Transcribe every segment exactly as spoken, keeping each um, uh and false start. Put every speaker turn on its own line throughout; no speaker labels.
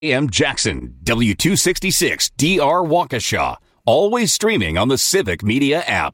A M Jackson, W two sixty-six D R Waukesha. Always streaming on the Civic Media app.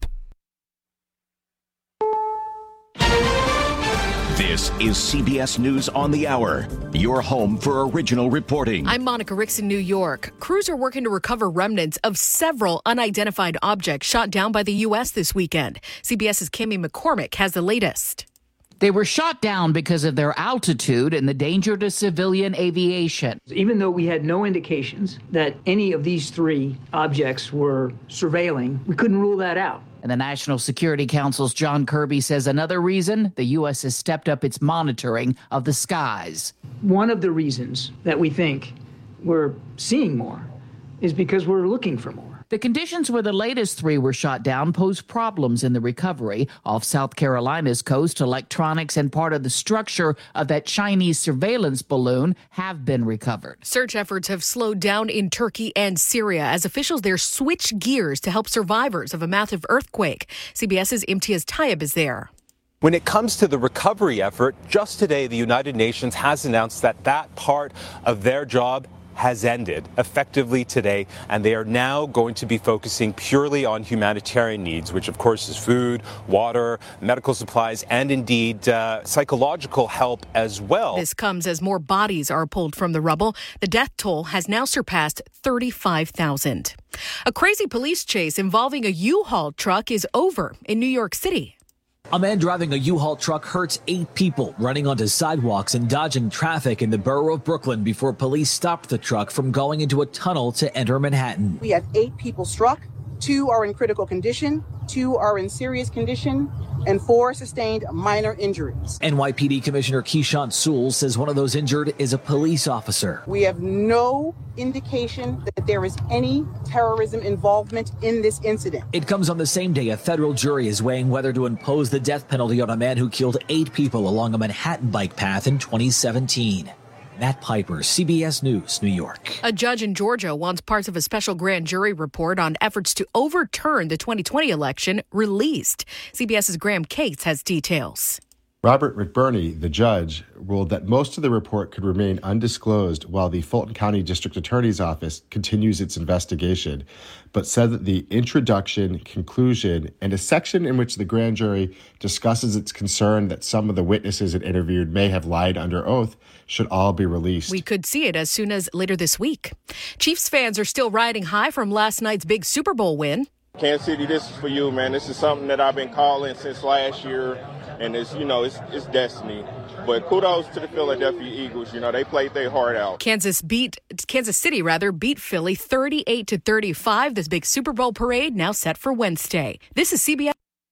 This is C B S News on the Hour, your home for original reporting.
I'm Monica Ricks in New York. Crews are working to recover remnants of several unidentified objects shot down by the U S this weekend. CBS's Kimmy McCormick has the latest.
They were shot down because of their altitude and the danger to civilian aviation.
Even though we had no indications that any of these three objects were surveilling, we couldn't rule that out.
And the National Security Council's John Kirby says another reason the U S has stepped up its monitoring of the skies.
One of the reasons that we think we're seeing more is because we're looking for more.
The conditions where the latest three were shot down pose problems in the recovery. Off South Carolina's coast, electronics and part of the structure of that Chinese surveillance balloon have been recovered.
Search efforts have slowed down in Turkey and Syria as officials there switch gears to help survivors of a massive earthquake. CBS's Imtiaz Tayyib is there.
When it comes to the recovery effort, just today the United Nations has announced that that part of their job has ended effectively today, and they are now going to be focusing purely on humanitarian needs, which of course is food, water, medical supplies, and indeed uh, psychological help as well.
This comes as more bodies are pulled from the rubble. The death toll has now surpassed thirty-five thousand. A crazy police chase involving a U-Haul truck is over in New York City.
A man driving a U-Haul truck hurts eight people running onto sidewalks and dodging traffic in the borough of Brooklyn before police stopped the truck from going into a tunnel to enter Manhattan.
We have eight people struck. Two are in critical condition, two are in serious condition, and four sustained minor injuries.
N Y P D Commissioner Keechant Sewell says one of those injured is a police officer.
We have no indication that there is any terrorism involvement in this incident.
It comes on the same day a federal jury is weighing whether to impose the death penalty on a man who killed eight people along a Manhattan bike path in twenty seventeen. Matt Piper, C B S News, New York.
A judge in Georgia wants parts of a special grand jury report on efforts to overturn the twenty twenty election released. CBS's Graham Cates has details.
Robert McBurney, the judge, ruled that most of the report could remain undisclosed while the Fulton County District Attorney's Office continues its investigation, but said that the introduction, conclusion, and a section in which the grand jury discusses its concern that some of the witnesses it interviewed may have lied under oath should all be released.
We could see it as soon as later this week. Chiefs fans are still riding high from last night's big Super Bowl win.
Kansas City, this is for you, man. This is something that I've been calling since last year, and it's, you know, it's, it's destiny. But kudos to the Philadelphia Eagles. You know, they played their heart out.
Kansas beat Kansas City, rather, beat Philly thirty-eight to thirty-five. This big Super Bowl parade now set for Wednesday. This is C B S.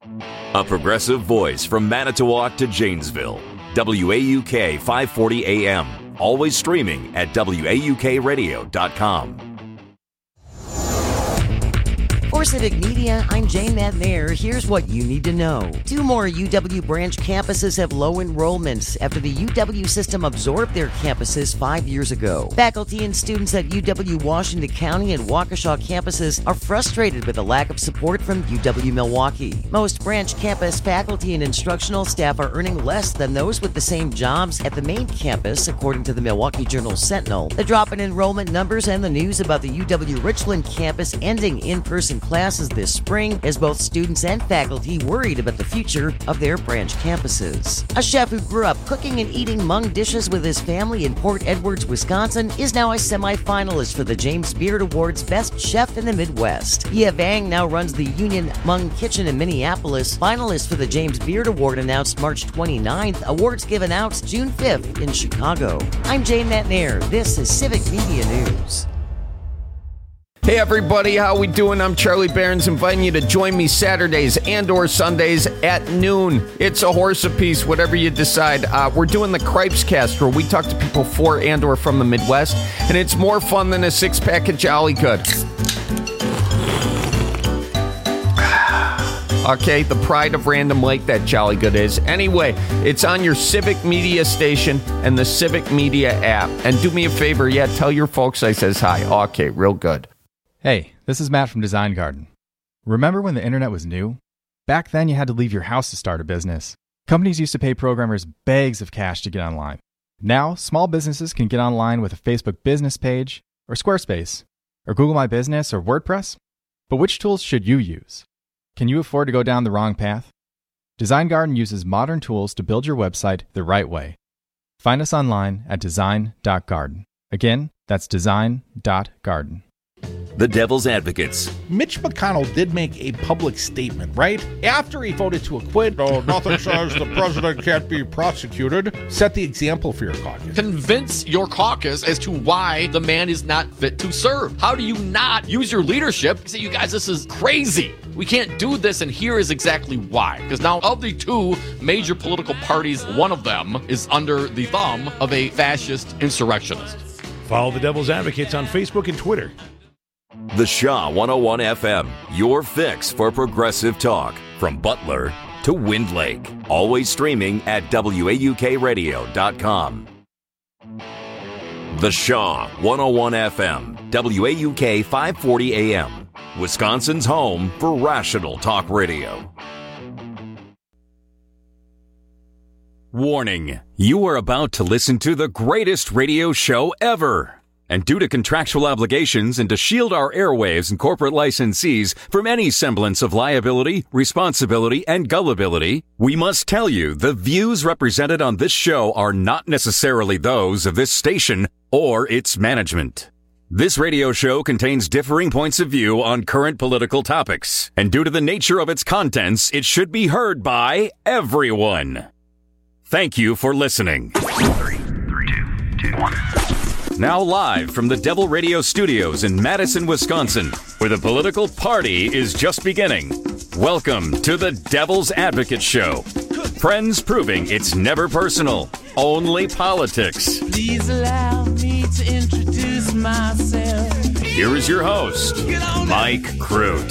A progressive voice from Manitowoc to Janesville. W A U K five forty A M. Always streaming at W A U K radio dot com.
For Civic Media, I'm Jane McNair. Here's what you need to know. Two more U W branch campuses have low enrollment after the U W system absorbed their campuses five years ago. Faculty and students at U W Washington County and Waukesha campuses are frustrated with the lack of support from U W Milwaukee. Most branch campus faculty and instructional staff are earning less than those with the same jobs at the main campus, according to the Milwaukee Journal Sentinel. The drop in enrollment numbers and the news about the U W Richland campus ending in-person classes this spring has both students and faculty worried about the future of their branch campuses. A chef who grew up cooking and eating Hmong dishes with his family in Port Edwards, Wisconsin, is now a semi-finalist for the James Beard Awards Best Chef in the Midwest. Ye Vang now runs the Union Hmong Kitchen in Minneapolis. Finalists for the James Beard Award announced March twenty-ninth. Awards given out June fifth in Chicago. I'm Jane Matnair. This is Civic Media News.
Hey everybody, how we doing? I'm Charlie Barons, inviting you to join me Saturdays and or Sundays at noon. It's a horse apiece, whatever you decide. Uh, we're doing the Cripes Cast, where we talk to people for and or from the Midwest, and it's more fun than a six-pack of Jolly Good. Okay, the pride of Random Lake, that Jolly Good is. Anyway, it's on your Civic Media station and the Civic Media app. And do me a favor, yeah, tell your folks I says hi. Okay, real good.
Hey, this is Matt from Design Garden. Remember when the internet was new? Back then, you had to leave your house to start a business. Companies used to pay programmers bags of cash to get online. Now, small businesses can get online with a Facebook business page, or Squarespace, or Google My Business, or WordPress. But which tools should you use? Can you afford to go down the wrong path? Design Garden uses modern tools to build your website the right way. Find us online at design dot garden. Again, that's design dot garden.
The Devil's Advocates.
Mitch McConnell did make a public statement, right? After he voted to acquit, oh, nothing says the president can't be prosecuted. Set the example for your caucus.
Convince your caucus as to why the man is not fit to serve. How do you not use your leadership? Say, you guys, this is crazy. We can't do this, and here is exactly why. Because now, of the two major political parties, one of them is under the thumb of a fascist insurrectionist.
Follow the Devil's Advocates on Facebook and Twitter.
The Shaw one oh one F M, your fix for progressive talk. From Butler to Wind Lake. Always streaming at W A U K radio dot com. The Shaw one oh one F M, W A U K five forty A M. Wisconsin's home for rational talk radio. Warning, you are about to listen to the greatest radio show ever. And due to contractual obligations and to shield our airwaves and corporate licensees from any semblance of liability, responsibility, and gullibility, we must tell you the views represented on this show are not necessarily those of this station or its management. This radio show contains differing points of view on current political topics, and due to the nature of its contents, it should be heard by everyone. Thank you for listening. Three, three, two, two, one. Now live from the Devil Radio Studios in Madison, Wisconsin, where the political party is just beginning. Welcome to the Devil's Advocate Show. Friends proving it's never personal, only politics.
Please allow me to introduce myself.
Here is your host, Mike Crute.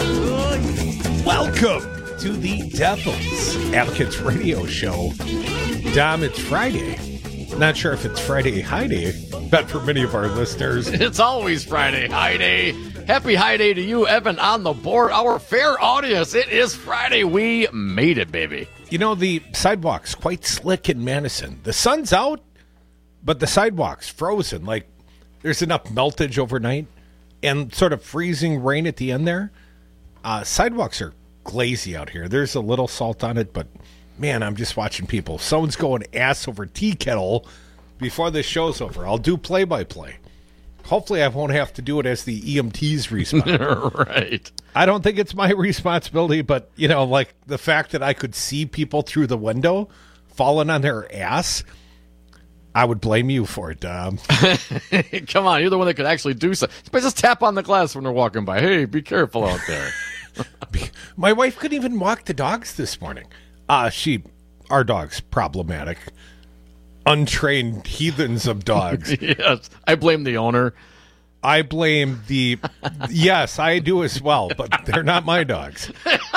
Welcome to the Devil's Advocates Radio Show. Dom, it's Friday. Not sure if it's Friday High Day, but for many of our listeners,
it's always Friday High Day. Happy High Day to you, Evan, on the board. Our fair audience, it is Friday. We made it, baby.
You know, the sidewalk's quite slick in Madison. The sun's out, but the sidewalk's frozen. Like, there's enough meltage overnight and sort of freezing rain at the end there. Uh, sidewalks are glazy out here. There's a little salt on it, but man, I'm just watching people. Someone's going ass over tea kettle before this show's over. I'll do play-by-play. Hopefully I won't have to do it as the E M Ts respond.
Right.
I don't think it's my responsibility, but, you know, like the fact that I could see people through the window falling on their ass, I would blame you for it, Dom.
Come on, you're the one that could actually do something. Just tap on the glass when they're walking by. Hey, be careful out there.
My wife couldn't even walk the dogs this morning. Uh, she, our dog's problematic. Untrained heathens of dogs.
Yes, I blame the owner.
I blame the, yes, I do as well, but they're not my dogs.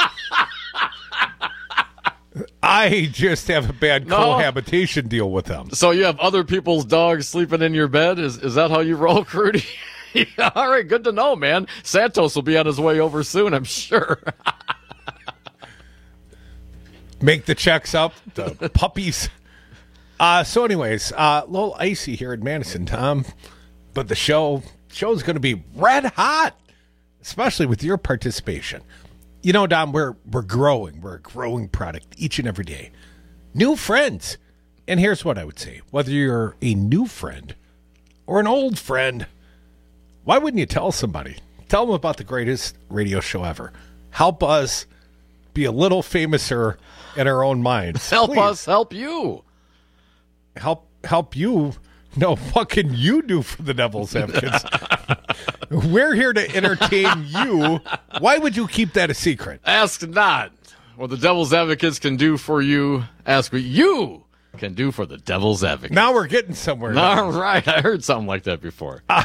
I just have a bad no. cohabitation deal with them.
So you have other people's dogs sleeping in your bed? Is is that how you roll, Crudy? Yeah, all right, good to know, man. Santos will be on his way over soon, I'm sure.
Make the checks up, the puppies. Uh, so anyways, uh, a little icy here in Madison, Tom. But the show show's going to be red hot, especially with your participation. You know, Dom, we're, we're growing. We're a growing product each and every day. New friends. And here's what I would say. Whether you're a new friend or an old friend, why wouldn't you tell somebody? Tell them about the greatest radio show ever. Help us be a little famouser in our own minds.
Help
Please.
us help you.
Help help you. No, what can you do for the Devil's Advocates? We're here to entertain you. Why would you keep that a secret?
Ask not what the Devil's Advocates can do for you. Ask what you can do for the Devil's Advocates.
Now we're getting somewhere.
All right. I heard something like that before. Uh,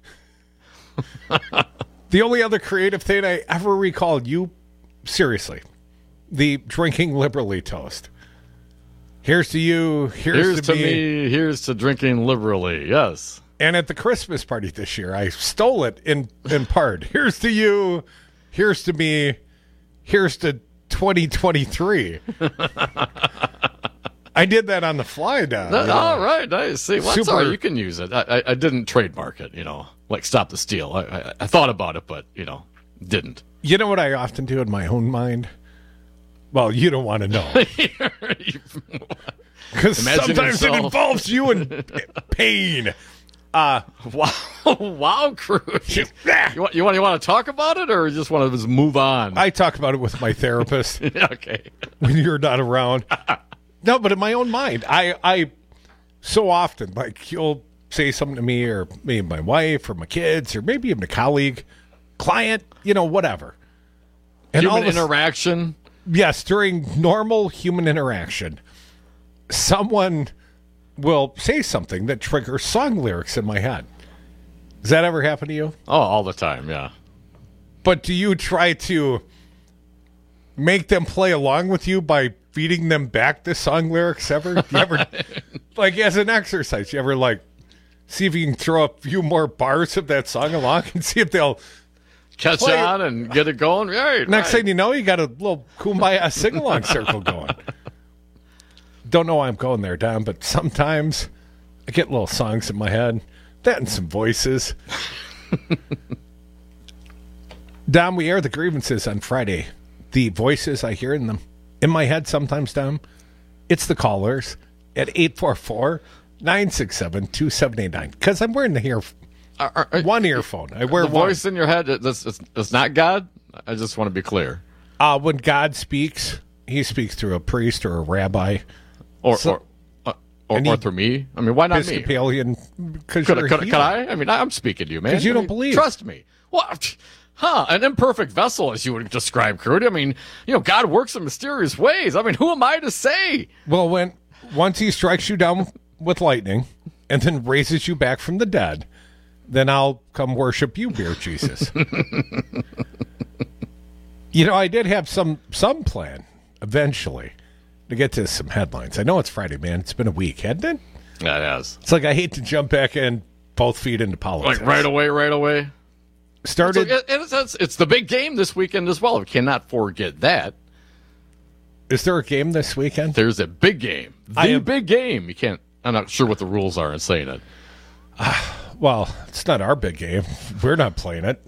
the only other creative thing I ever recalled you, seriously, the drinking liberally toast. Here's to you, here's,
here's
to,
to
me.
me, here's to drinking liberally, yes.
And at the Christmas party this year, I stole it in, in part. Here's to you, here's to me, here's to twenty twenty-three. I did that on the fly, Don.
No, all right, nice. See, well, that's
Super-
all right. You can use it. I, I, I didn't trademark it, you know, like Stop the Steal. I, I, I thought about it, but, you know, didn't.
You know what I often do in my own mind? Well, you don't want to know. Because
Imagine
sometimes
yourself.
it involves you in pain. Uh,
wow, wow, Cruz. You want, you want you want to talk about it, or you just want to just move on?
I talk about it with my therapist.
Okay.
When you're not around. No, but in my own mind, I, I so often, like, you'll say something to me, or maybe my wife, or my kids, or maybe even a colleague, client, you know, whatever. And
Human
all this-
interaction.
Yes, during normal human interaction, someone will say something that triggers song lyrics in my head. Does that ever happen to you?
Oh, all the time, yeah.
But do you try to make them play along with you by feeding them back the song lyrics ever? Do you ever, like, as an exercise, you ever, like, see if you can throw a few more bars of that song along and see if they'll
Catch
play
on and get it going? Right.
Next
right.
thing you know, you got a little Kumbaya sing-along circle going. Don't know why I'm going there, Don, but sometimes I get little songs in my head. That and some voices. Don, we air the grievances on Friday. The voices I hear in them in my head sometimes, Don, it's the callers at eight four four, nine six seven, two seven eight nine. Because I'm wearing the ear,
Are- are-
one earphone. I wear
the
one.
voice in your head, that's, it's, it's not God? I just want to be clear.
Uh, when God speaks, he speaks through a priest or a rabbi.
Or
So-
or, uh, or,
and
or
he-
through me? I mean, why not me?
Episcopalian, because
Could,
you're a
could, could
heathen.
I? I mean, I'm speaking to you, man.
'Cause you
I
don't
mean,
believe.
Trust me. What? Huh? An imperfect vessel, as you would describe, Kurt. I mean, you know, God works in mysterious ways. I mean, who am I to say?
Well, when once he strikes you down with lightning and then raises you back from the dead, then I'll come worship you, dear Jesus. You know, I did have some some plan eventually to get to some headlines. I know it's Friday, man. It's been a week, hasn't it?
Yeah, it has.
It's like I hate to jump back in both feet into politics.
Like right away, right away.
Started.
So, it, it's, it's, it's the big game this weekend as well. We cannot forget that.
Is there a game this weekend?
There's a big game. The
I am-
big game. You can't. I'm not sure what the rules are in saying it.
Well, it's not our big game. We're not playing it.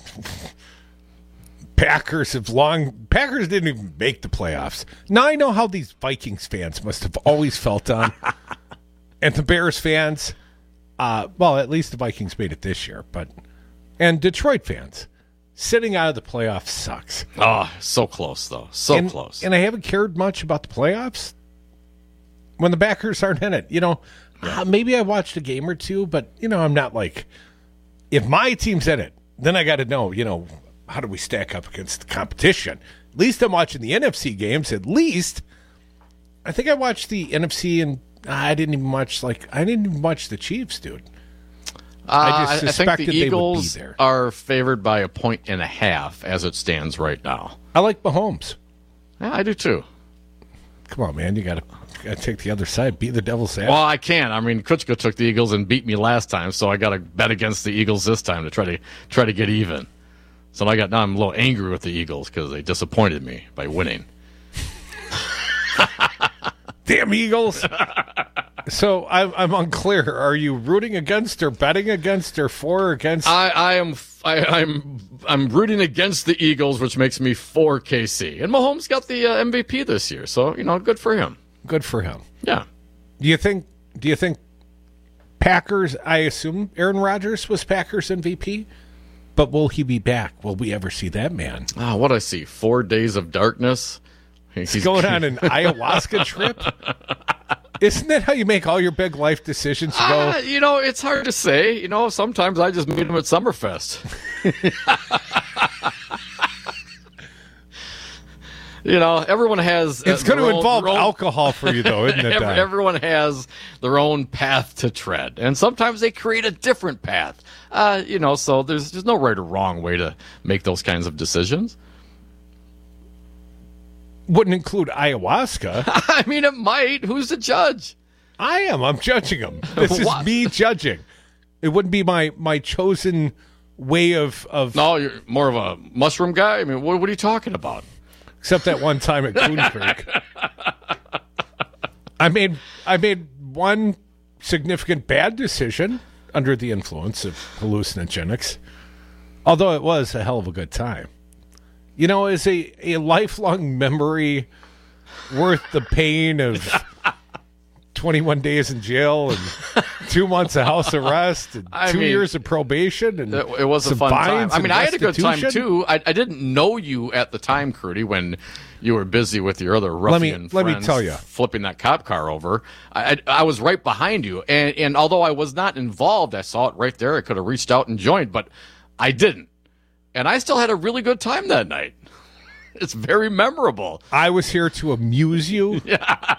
Packers have long... Packers didn't even make the playoffs. Now I know how these Vikings fans must have always felt on. And the Bears fans, uh, well, at least the Vikings made it this year. But And Detroit fans, sitting out of the playoffs sucks.
Oh, so close, though. So
and,
close.
And I haven't cared much about the playoffs when the Packers aren't in it. You know, uh, maybe I watched a game or two, but, you know, I'm not like... If my team's in it, then I got to know, you know, how do we stack up against the competition? At least I'm watching the N F C games. At least, I think I watched the N F C, and I didn't even watch, like, I didn't even watch the Chiefs, dude. I just
Uh, I
suspected
think the
they
Eagles
would be there.
are favored by a point and a half as it stands right now.
I like Mahomes.
Yeah, I do too.
Come on, man. You got to got to take the other side. Be the devil's advocate.
Well, I can't. I mean, Kutchka took the Eagles and beat me last time, so I got to bet against the Eagles this time to try to try to get even. So I got now I'm a little angry with the Eagles because they disappointed me by winning.
Damn Eagles. So I'm, I'm unclear. Are you rooting against or betting against or for or against?
I, I am I, I'm I'm rooting against the Eagles, which makes me for K C. And Mahomes got the uh, M V P this year, so you know, good for him.
Good for him.
Yeah.
Do you think? Do you think Packers? I assume Aaron Rodgers was Packers M V P, but will he be back? Will we ever see that man?
Ah, what I see? Four days of darkness.
He's going on an ayahuasca trip. Isn't that how you make all your big life decisions? You go,
Ah, you know, it's hard to say. You know, sometimes I just meet him at Summerfest. You know, everyone has.
it's
uh,
going to
their own-
involve
their own-
alcohol for you, though, isn't it?
Every-
Don?
everyone has their own path to tread, and sometimes they create a different path. Uh, you know, so there's there's no right or wrong way to make those kinds of decisions.
Wouldn't include ayahuasca.
I mean, it might. Who's the judge?
I am. I'm judging him. This is
What?
me judging. It wouldn't be my my chosen way of of.
No, you're more of a mushroom guy. I mean, what, what are you talking about?
Except that one time at Coon Creek. I made I made one significant bad decision under the influence of hallucinogenics, although it was a hell of a good time. You know, is a, a lifelong memory worth the pain of twenty-one days in jail and two months of house arrest and
I
two
mean,
years of probation? And
it, it was a fun time. I mean, I had a good time, too. I, I didn't know you at the time, Crudy, when you were busy with your other ruffian
let me,
friends.
Let me tell you.
Flipping that cop car over. I, I, I was right behind you. And, and although I was not involved, I saw it right there. I could have reached out and joined, but I didn't. And I still had a really good time that night. It's very memorable.
I was here to amuse you.
Yeah.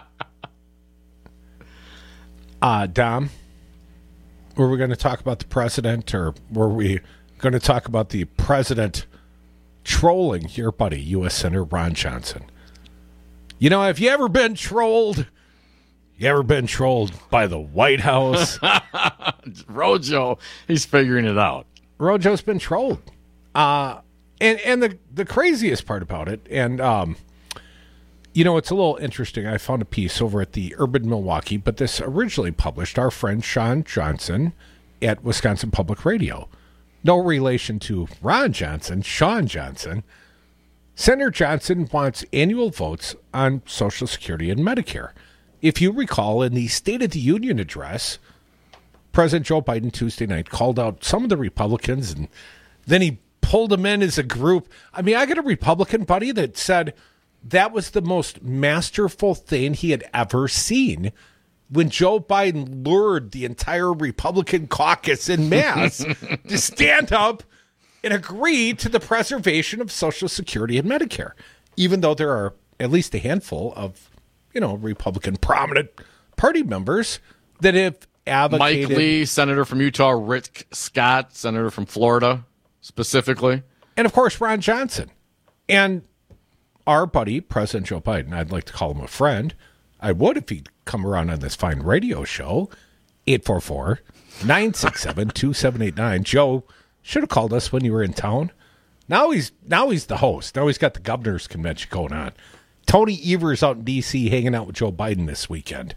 Uh, Dom, were we going to talk about the president, or were we going to talk about the president trolling your buddy, U S Senator Ron Johnson? You know, have you ever been trolled? You ever been trolled by the White House?
Rojo, he's figuring it out.
Rojo's been trolled. Uh, and and the, the craziest part about it, and, um, you know, it's a little interesting. I found a piece over at the Urban Milwaukee, but this originally published our friend Sean Johnson at Wisconsin Public Radio. No relation to Ron Johnson, Sean Johnson. Senator Johnson wants annual votes on Social Security and Medicare. If you recall, in the State of the Union address, President Joe Biden Tuesday night called out some of the Republicans, and then he pulled them in as a group. I mean, I got a Republican buddy that said that was the most masterful thing he had ever seen when Joe Biden lured the entire Republican caucus en masse to stand up and agree to the preservation of Social Security and Medicare, even though there are at least a handful of, you know, Republican prominent party members that have advocated.
Mike Lee, Senator from Utah, Rick Scott, Senator from Florida, specifically.
And, of course, Ron Johnson. And our buddy, President Joe Biden, I'd like to call him a friend. I would if he'd come around on this fine radio show. eight four four, nine six seven, two seven eight nine. Joe should have called us when you were in town. Now he's now he's the host. Now he's got the governor's convention going on. Tony Evers out in D C hanging out with Joe Biden this weekend.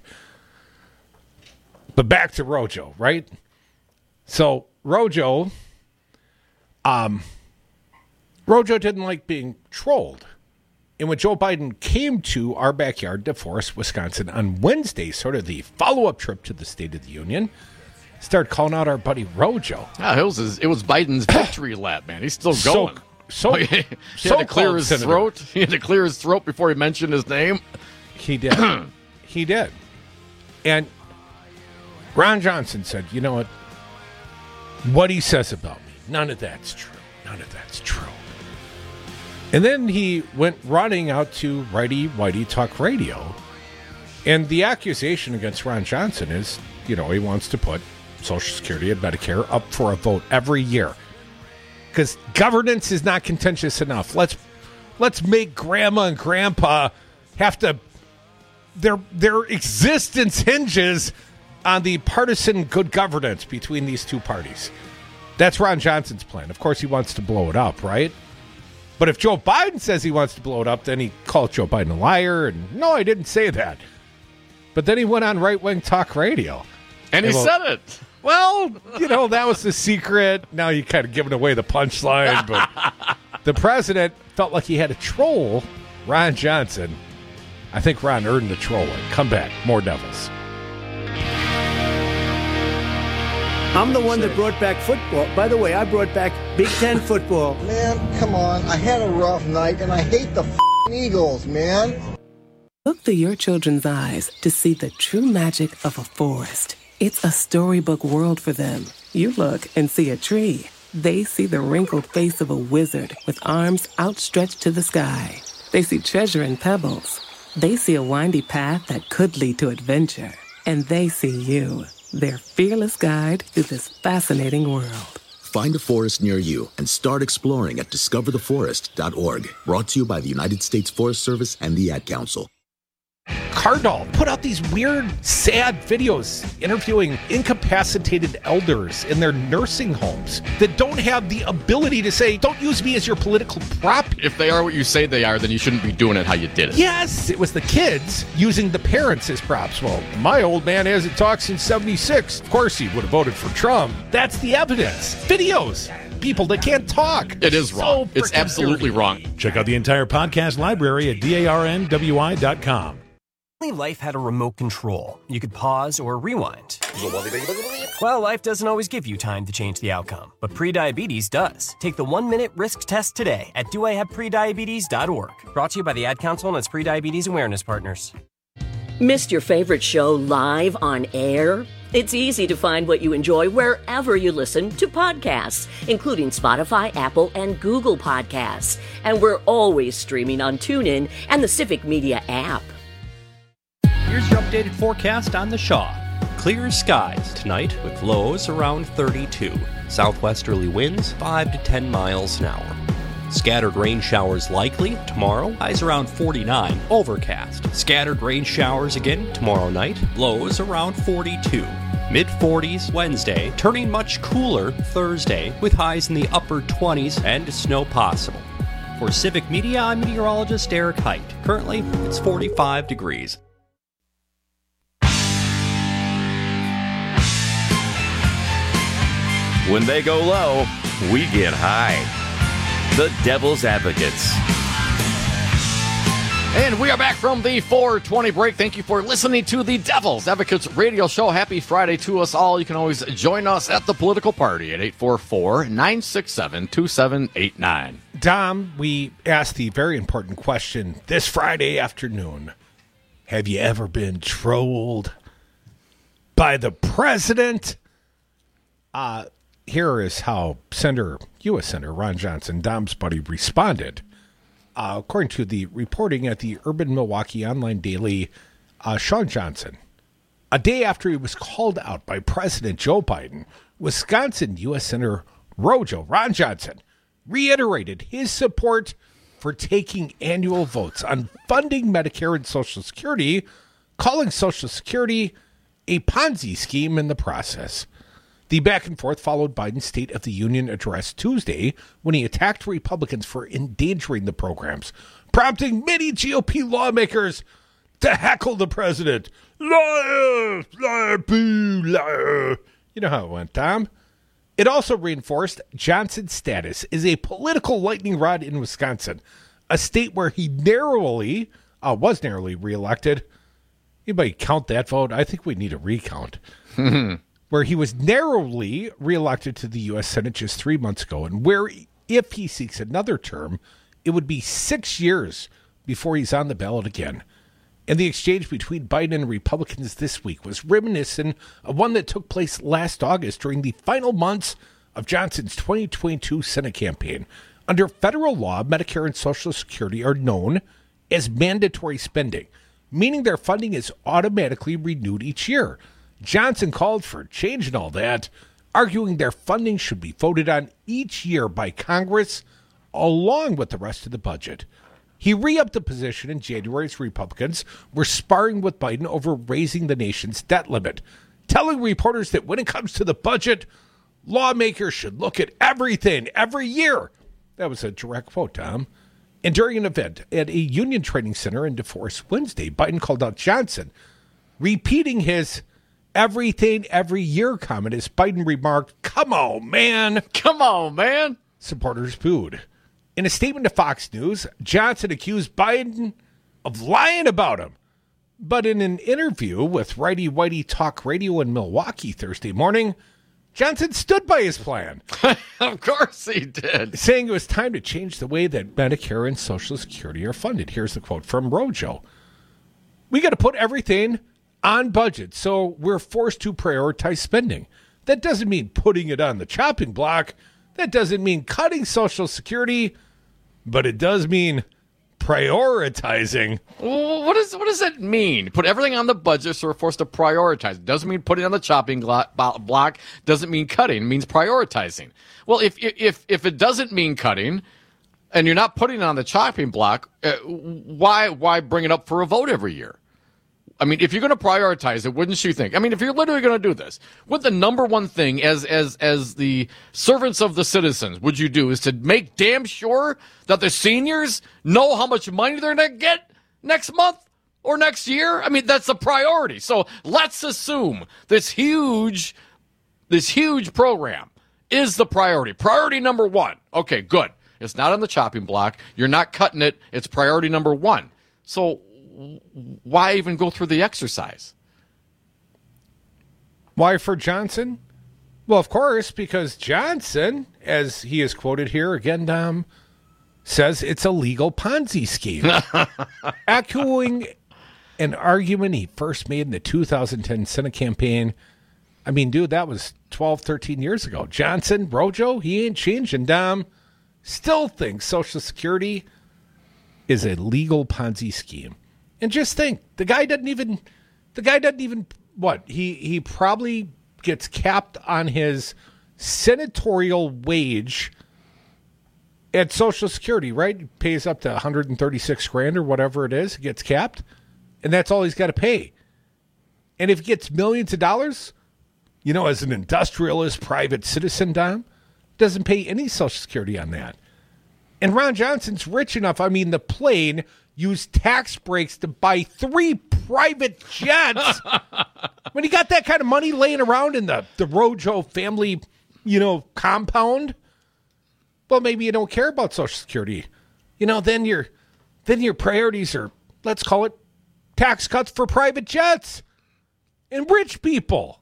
But back to Rojo, right? So Rojo, um, Rojo didn't like being trolled. And when Joe Biden came to our backyard, DeForest, Wisconsin, on Wednesday, sort of the follow-up trip to the State of the Union, started calling out our buddy Rojo.
Yeah, it was his, it was Biden's victory lap, man. He's still going.
So, so,
he had
so
to clear his
Senator.
throat. He had to clear his throat before he mentioned his name.
He did. He did. And Ron Johnson said, you know what? What he says about me, none of that's true. None of that's true. And then he went running out to Righty Whitey Talk Radio. And the accusation against Ron Johnson is, you know, he wants to put Social Security and Medicare up for a vote every year. Because governance is not contentious enough. Let's let's make grandma and grandpa have to, their their existence hinges on the partisan good governance between these two parties. That's Ron Johnson's plan. Of course, he wants to blow it up, right? But if Joe Biden says he wants to blow it up, then he called Joe Biden a liar. And no, I didn't say that. But then he went on right-wing talk radio.
And he
well,
said it.
Well, you know, that was the secret. Now you're kind of giving away the punchline. But the president felt like he had to troll Ron Johnson. I think Ron earned the trolling. Come back. More Devils.
I'm the one that brought back football. By the way, I brought back Big Ten football.
Man, come on. I had a rough night, and I hate the f***ing Eagles, man.
Look through your children's eyes to see the true magic of a forest. It's a storybook world for them. You look and see a tree. They see the wrinkled face of a wizard with arms outstretched to the sky. They see treasure in pebbles. They see a windy path that could lead to adventure. And they see you, their fearless guide through this fascinating world.
Find a forest near you and start exploring at discover the forest dot org. Brought to you by the United States Forest Service and the Ad Council.
Cardall put out these weird, sad videos interviewing incapacitated elders in their nursing homes that don't have the ability to say, don't use me as your political prop.
If they are what you say they are, then you shouldn't be doing it how you did it.
Yes, it was the kids using the parents as props. Well, my old man hasn't talked since seventy-six. Of course he would have voted for Trump. That's the evidence. Videos. People that can't talk.
It is wrong.
So
it's absolutely
dirty.
wrong.
Check out the entire podcast library at D A R N W I dot com.
Life had a remote control. You could pause or rewind. Well, life doesn't always give you time to change the outcome, but prediabetes does. Take the one-minute risk test today at do I have prediabetes dot org. Brought to you by the Ad Council and its prediabetes awareness partners.
Missed your favorite show live on air? It's easy to find what you enjoy wherever you listen to podcasts, including Spotify, Apple, and Google Podcasts. And we're always streaming on TuneIn and the Civic Media app.
Here's your updated forecast on the Shaw. Clear skies tonight with lows around thirty-two. Southwesterly winds five to ten miles an hour. Scattered rain showers likely tomorrow, highs around forty-nine. Overcast. Scattered rain showers again tomorrow night, lows around forty-two. Mid forties Wednesday, turning much cooler Thursday with highs in the upper twenties and snow possible. For Civic Media, I'm meteorologist Eric Height. Currently, it's forty-five degrees.
When they go low, we get high. The Devil's Advocates.
And we are back from the four twenty break. Thank you for listening to the Devil's Advocates radio show. Happy Friday to us all. You can always join us at the political party at eight four four, nine six seven, two seven eight nine.
Dom, we asked the very important question this Friday afternoon. Have you ever been trolled by the president? Uh, here is how Senator, U S Senator Ron Johnson, Dom's buddy, responded. Uh, according to the reporting at the Urban Milwaukee Online Daily, uh, Sean Johnson, a day after he was called out by President Joe Biden, Wisconsin U S Senator Rojo, Ron Johnson, reiterated his support for taking annual votes on funding Medicare and Social Security, calling Social Security a Ponzi scheme in the process. The back and forth followed Biden's State of the Union address Tuesday when he attacked Republicans for endangering the programs, prompting many G O P lawmakers to heckle the president. Liar, liar, boo, liar. You know how it went, Tom. It also reinforced Johnson's status as a political lightning rod in Wisconsin, a state where he narrowly, uh, was narrowly reelected. Anybody count that vote? I think we need a recount. Where he was narrowly reelected to the U S Senate just three months ago, and where, if he seeks another term, it would be six years before he's on the ballot again. And the exchange between Biden and Republicans this week was reminiscent of one that took place last August during the final months of Johnson's twenty twenty-two Senate campaign. Under federal law, Medicare and Social Security are known as mandatory spending, meaning their funding is automatically renewed each year. Johnson called for change in all that, arguing their funding should be voted on each year by Congress along with the rest of the budget. He re-upped the position in January as Republicans were sparring with Biden over raising the nation's debt limit, telling reporters that when it comes to the budget, lawmakers should look at everything every year. That was a direct quote, Tom. And during an event at a union training center in DeForest Wednesday, Biden called out Johnson, repeating his everything every year comment as Biden remarked, "Come on, man.
Come on, man."
Supporters booed. In a statement to Fox News, Johnson accused Biden of lying about him. But in an interview with Righty Whitey Talk Radio in Milwaukee Thursday morning, Johnson stood by his plan.
Of course he did.
Saying it was time to change the way that Medicare and Social Security are funded. Here's the quote from Rojo. "We got to put everything on budget, so we're forced to prioritize spending. That doesn't mean putting it on the chopping block. That doesn't mean cutting Social Security, but it does mean prioritizing."
Well, what, is, what does that mean? Put everything on the budget, so we're forced to prioritize. It doesn't mean putting it on the chopping block. Doesn't mean cutting. It means prioritizing. Well, if if if it doesn't mean cutting, and you're not putting it on the chopping block, uh, why why bring it up for a vote every year? I mean, if you're going to prioritize it, wouldn't you think? I mean, if you're literally going to do this, what the number one thing as as as the servants of the citizens would you do is to make damn sure that the seniors know how much money they're going to get next month or next year? I mean, that's a priority. So let's assume this huge, this huge program is the priority. Priority number one. Okay, good. It's not on the chopping block. You're not cutting it. It's priority number one. So why even go through the exercise?
Why for Johnson? Well, of course, because Johnson, as he is quoted here again, Dom, says it's a legal Ponzi scheme. Echoing an argument he first made in the two thousand ten Senate campaign. I mean, dude, that was twelve, thirteen years ago. Johnson, Rojo, he ain't changed. And Dom still thinks Social Security is a legal Ponzi scheme. And just think, the guy doesn't even, the guy doesn't even, what, he, he probably gets capped on his senatorial wage at Social Security, right? He pays up to one hundred thirty-six grand or whatever it is, gets capped, and that's all he's got to pay. And if he gets millions of dollars, you know, as an industrialist, private citizen, Dom, doesn't pay any Social Security on that. And Ron Johnson's rich enough, I mean, the plane used tax breaks to buy three private jets. When he got that kind of money laying around in the, the Rojo family, you know, compound, well, maybe you don't care about Social Security. You know, then your then your priorities are, let's call it, tax cuts for private jets and rich people.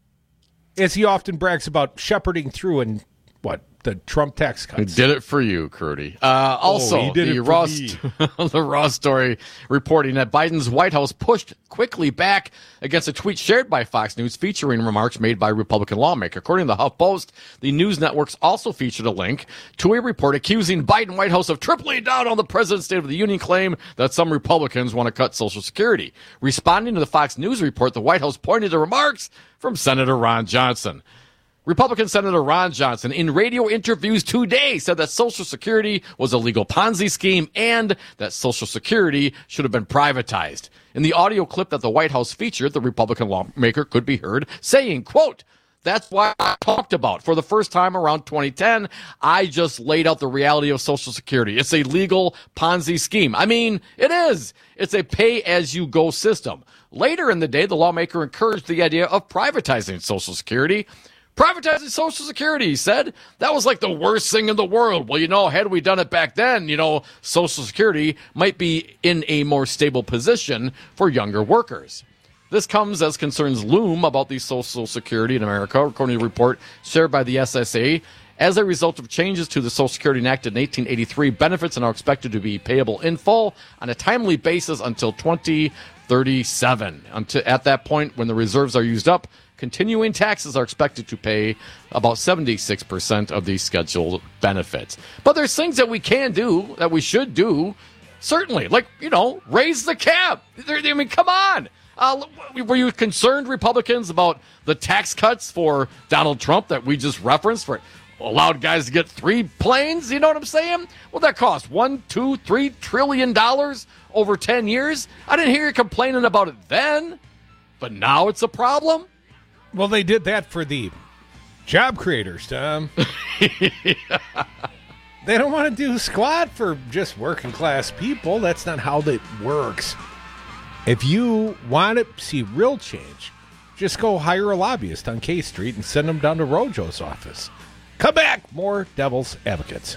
As he often brags about shepherding through and, what, the Trump tax cuts.
He did it for you, Curdy. Uh, also,
oh, the,
Raw st- the Raw story reporting that Biden's White House pushed quickly back against a tweet shared by Fox News featuring remarks made by a Republican lawmaker. According to the HuffPost, the news networks also featured a link to a report accusing Biden White House of tripling down on the president's State of the Union claim that some Republicans want to cut Social Security. Responding to the Fox News report, the White House pointed to remarks from Senator Ron Johnson. Republican Senator Ron Johnson, in radio interviews today, said that Social Security was a legal Ponzi scheme and that Social Security should have been privatized. In the audio clip that the White House featured, the Republican lawmaker could be heard saying, quote, "That's why I talked about for the first time around twenty ten. I just laid out the reality of Social Security. It's a legal Ponzi scheme. I mean, it is. It's a pay-as-you-go system." Later in the day, the lawmaker encouraged the idea of privatizing Social Security. Privatizing Social Security, he said. That was like the worst thing in the world. Well, you know, had we done it back then, you know, Social Security might be in a more stable position for younger workers. This comes as concerns loom about the Social Security in America, according to a report shared by the S S A. As a result of changes to the Social Security enacted in eighteen eighty-three, benefits are now expected to be payable in full on a timely basis until twenty thirty-seven. Until, at that point, when the reserves are used up, continuing taxes are expected to pay about seventy-six percent of the scheduled benefits. But there's things that we can do, that we should do, certainly. Like, you know, raise the cap. I mean, come on. Uh, were you concerned, Republicans, about the tax cuts for Donald Trump that we just referenced, for allowed guys to get three planes? You know what I'm saying? Well, that cost one, two, three trillion dollars over ten years. I didn't hear you complaining about it then, but now it's a problem.
Well, they did that for the job creators, Tom. They don't want to do squat for just working class people. That's not how that works. If you want to see real change, just go hire a lobbyist on K Street and send them down to Rojo's office. Come back, more Devil's Advocates.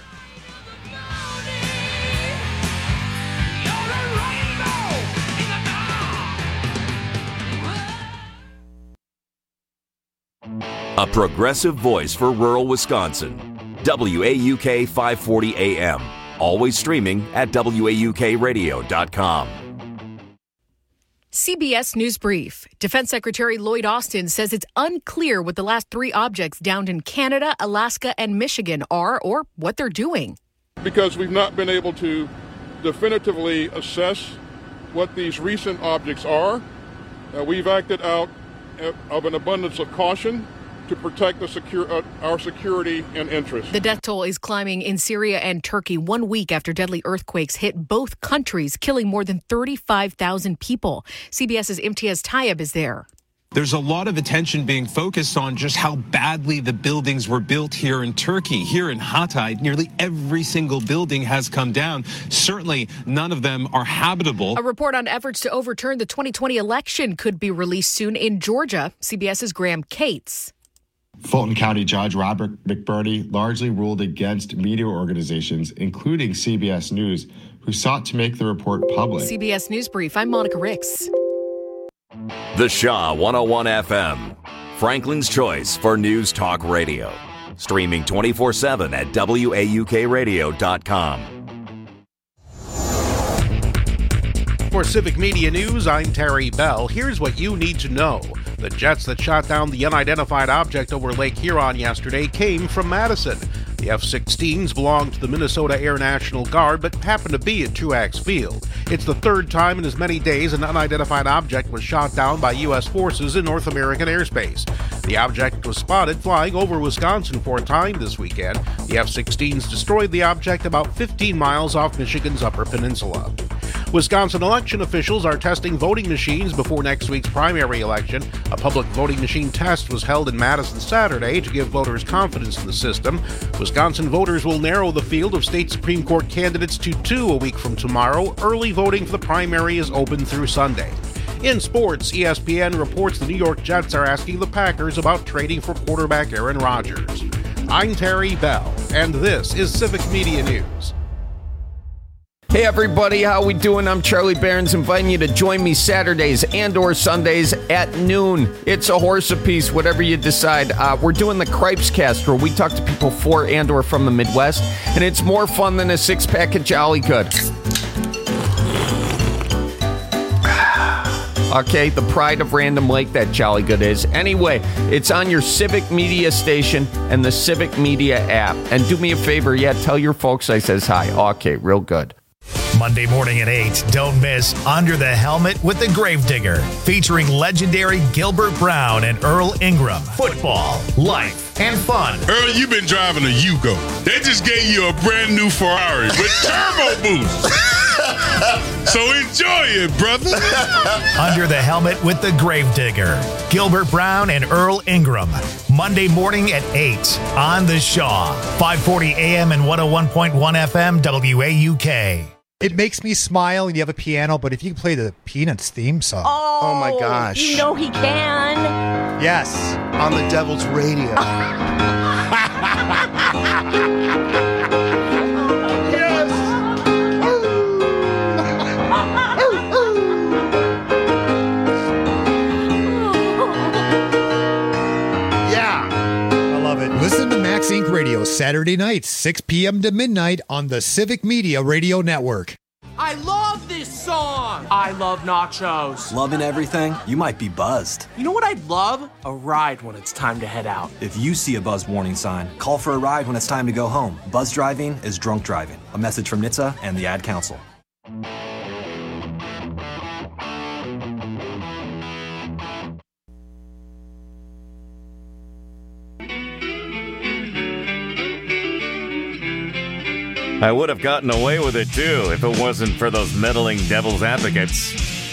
A progressive voice for rural Wisconsin. W A U K five forty A M. Always streaming at W A U K radio dot com.
C B S News Brief. Defense Secretary Lloyd Austin says it's unclear what the last three objects downed in Canada, Alaska, and Michigan are or what they're doing.
Because we've not been able to definitively assess what these recent objects are, uh, we've acted out of an abundance of caution to protect the secure, uh, our security and interests.
The death toll is climbing in Syria and Turkey one week after deadly earthquakes hit both countries, killing more than thirty-five thousand people. CBS's Imtiaz Tayeb is there.
There's a lot of attention being focused on just how badly the buildings were built here in Turkey. Here in Hatay, nearly every single building has come down. Certainly, none of them are habitable.
A report on efforts to overturn the twenty twenty election could be released soon in Georgia. CBS's Graham Cates.
Fulton County Judge Robert McBurney largely ruled against media organizations, including C B S News, who sought to make the report public.
C B S News Brief, I'm Monica Ricks.
The Shaw one oh one F M, Franklin's choice for News Talk Radio. Streaming twenty-four seven at W A U K radio dot com.
For Civic Media News, I'm Terry Bell. Here's what you need to know. The jets that shot down the unidentified object over Lake Huron yesterday came from Madison. The F sixteens belong to the Minnesota Air National Guard, but happen to be at Truax Field. It's the third time in as many days an unidentified object was shot down by U S forces in North American airspace. The object was spotted flying over Wisconsin for a time this weekend. The F sixteens destroyed the object about fifteen miles off Michigan's Upper Peninsula. Wisconsin election officials are testing voting machines before next week's primary election. A public voting machine test was held in Madison Saturday to give voters confidence in the system. Wisconsin voters will narrow the field of state Supreme Court candidates to two a week from tomorrow. Early voting for the primary is open through Sunday. In sports, E S P N reports the New York Jets are asking the Packers about trading for quarterback Aaron Rodgers. I'm Terry Bell, and this is Civic Media News.
Hey everybody, how we doing? I'm Charlie Behrens, inviting you to join me Saturdays and or Sundays at noon. It's a horse apiece, whatever you decide. Uh, we're doing the Cripes Cast, where we talk to people for and or from the Midwest, and it's more fun than a six-pack of Jolly Good. Okay, the pride of Random Lake, that Jolly Good is. Anyway, it's on your Civic Media station and the Civic Media app. And do me a favor, yeah, tell your folks I says hi. Okay, real good.
Monday morning at eight, don't miss Under the Helmet with the Gravedigger, featuring legendary Gilbert Brown and Earl Ingram. Football, life, and fun.
Earl, you've been driving a Yugo. They just gave you a brand new Ferrari with turbo boost. So enjoy it, brother.
Under the Helmet with the Gravedigger, Gilbert Brown and Earl Ingram. Monday morning at eight on The Shaw, five forty a.m. and one oh one point one F M W A U K.
It makes me smile when you have a piano, but if you can play the Peanuts theme song.
Oh, oh my gosh.
You know he can.
Yes.
On the Devil's Radio.
Yes.
Yeah.
I love it. Listen to Max Incorporated. Radio Saturday nights, six p.m. to midnight on the Civic Media Radio Network.
I love this song! I love nachos.
Loving everything? You might be buzzed.
You know what I'd love? A ride when it's time to head out.
If you see a buzz warning sign, call for a ride when it's time to go home. Buzz driving is drunk driving. A message from N H T S A and the Ad Council.
I would have gotten away with it, too, if it wasn't for those meddling devil's advocates.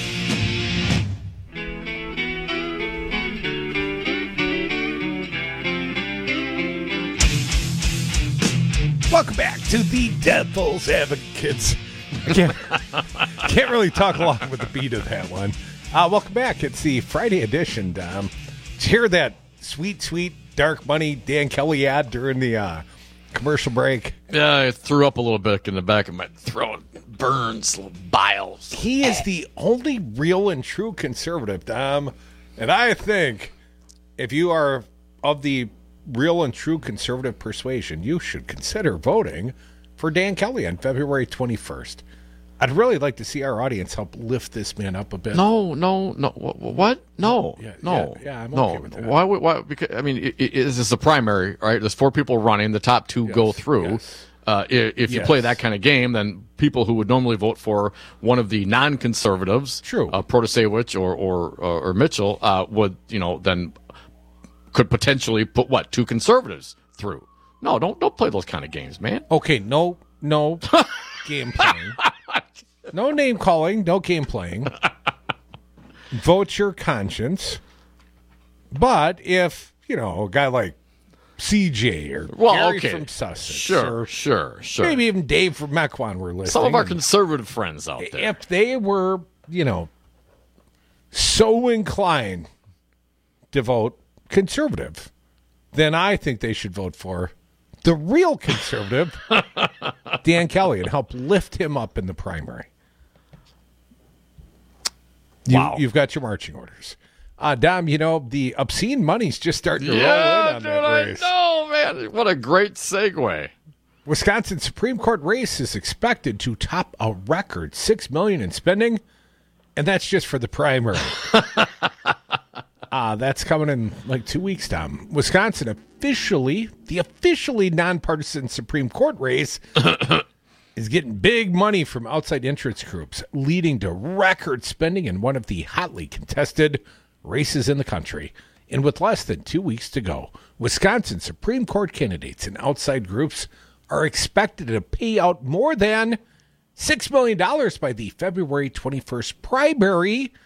Welcome back to the Devil's Advocates. I can't, can't really talk along with the beat of that one. Uh, welcome back. It's the Friday edition, Dom. Did you hear that sweet, sweet, dark money Dan Kelly ad during the... Uh, commercial break?
Yeah, I threw up a little bit in the back of my throat. Burns, little biles.
He is the only real and true conservative, Dom. And I think if you are of the real and true conservative persuasion, you should consider voting for Dan Kelly on February twenty-first. I'd really like to see our audience help lift this man up a bit.
No, no, no. What? No,
yeah,
no,
yeah, yeah I'm
no.
Okay with that.
Why? Why? Because I mean, it, it, this is the primary, right? There's four people running. The top two
yes,
go through.
Yes.
Uh, if if you
yes.
play that kind of game, then people who would normally vote for one of the non-conservatives,
true,
uh, Protasevich or or or Mitchell, uh, would you know then could potentially put, what, two conservatives through. No, don't don't play those kind of games, man.
Okay, no, no game playing. No name calling, no game playing. Vote your conscience. But if, you know, a guy like C J or
well,
Gary
okay.
from Sussex,
sure,
or
sure, sure,
maybe even Dave from Mequon were listening.
Some of our conservative friends out there.
If they were, you know, so inclined to vote conservative, then I think they should vote for the real conservative, Dan Kelly, and help lift him up in the primary. You,
Wow.
You've got your marching orders. Uh, Dom, you know, the obscene money's just starting to
yeah,
roll in on
dude,
that
I
race.
know, man. What a great segue.
Wisconsin Supreme Court race is expected to top a record six million dollars in spending, and that's just for the primary. uh, that's coming in like two weeks, Tom. Wisconsin officially, the officially nonpartisan Supreme Court race is getting big money from outside interest groups, leading to record spending in one of the hotly contested races in the country. And with less than two weeks to go, Wisconsin Supreme Court candidates and outside groups are expected to pay out more than six million dollars by the February twenty-first primary,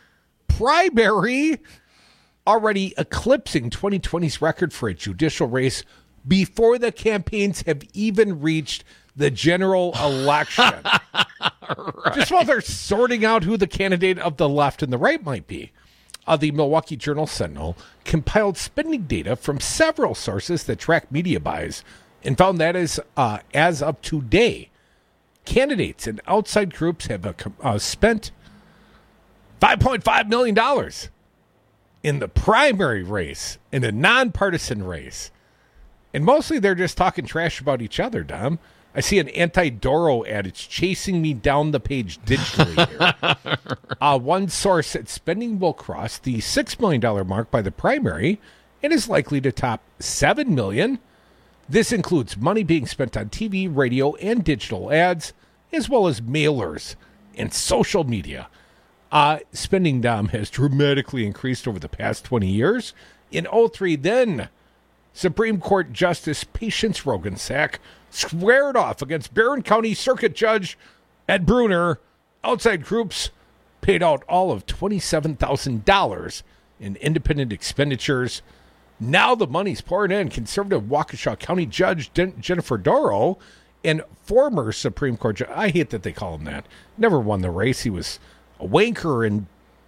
primary, already eclipsing twenty twenty's record for a judicial race before the campaigns have even reached the general election. Right. Just while they're sorting out who the candidate of the left and the right might be. Uh, the Milwaukee Journal-Sentinel compiled spending data from several sources that track media buys and found that as, uh, as of today, candidates and outside groups have uh, uh, spent five point five million dollars in the primary race, in a nonpartisan race. And mostly they're just talking trash about each other, Dom. I see an anti-Doro ad. It's chasing me down the page digitally here. uh, one source said spending will cross the six million dollars mark by the primary and is likely to top seven million dollars. This includes money being spent on T V, radio, and digital ads, as well as mailers and social media. Uh, spending, Dom, has dramatically increased over the past twenty years. In oh three, then Supreme Court Justice Patience Roggensack squared off against Barron County Circuit Judge Ed Bruner. Outside groups paid out all of twenty-seven thousand dollars in independent expenditures. Now the money's pouring in. Conservative Waukesha County Judge Den- Jennifer Doro and former Supreme Court Judge, I hate that they call him that, never won the race. He was a wanker, and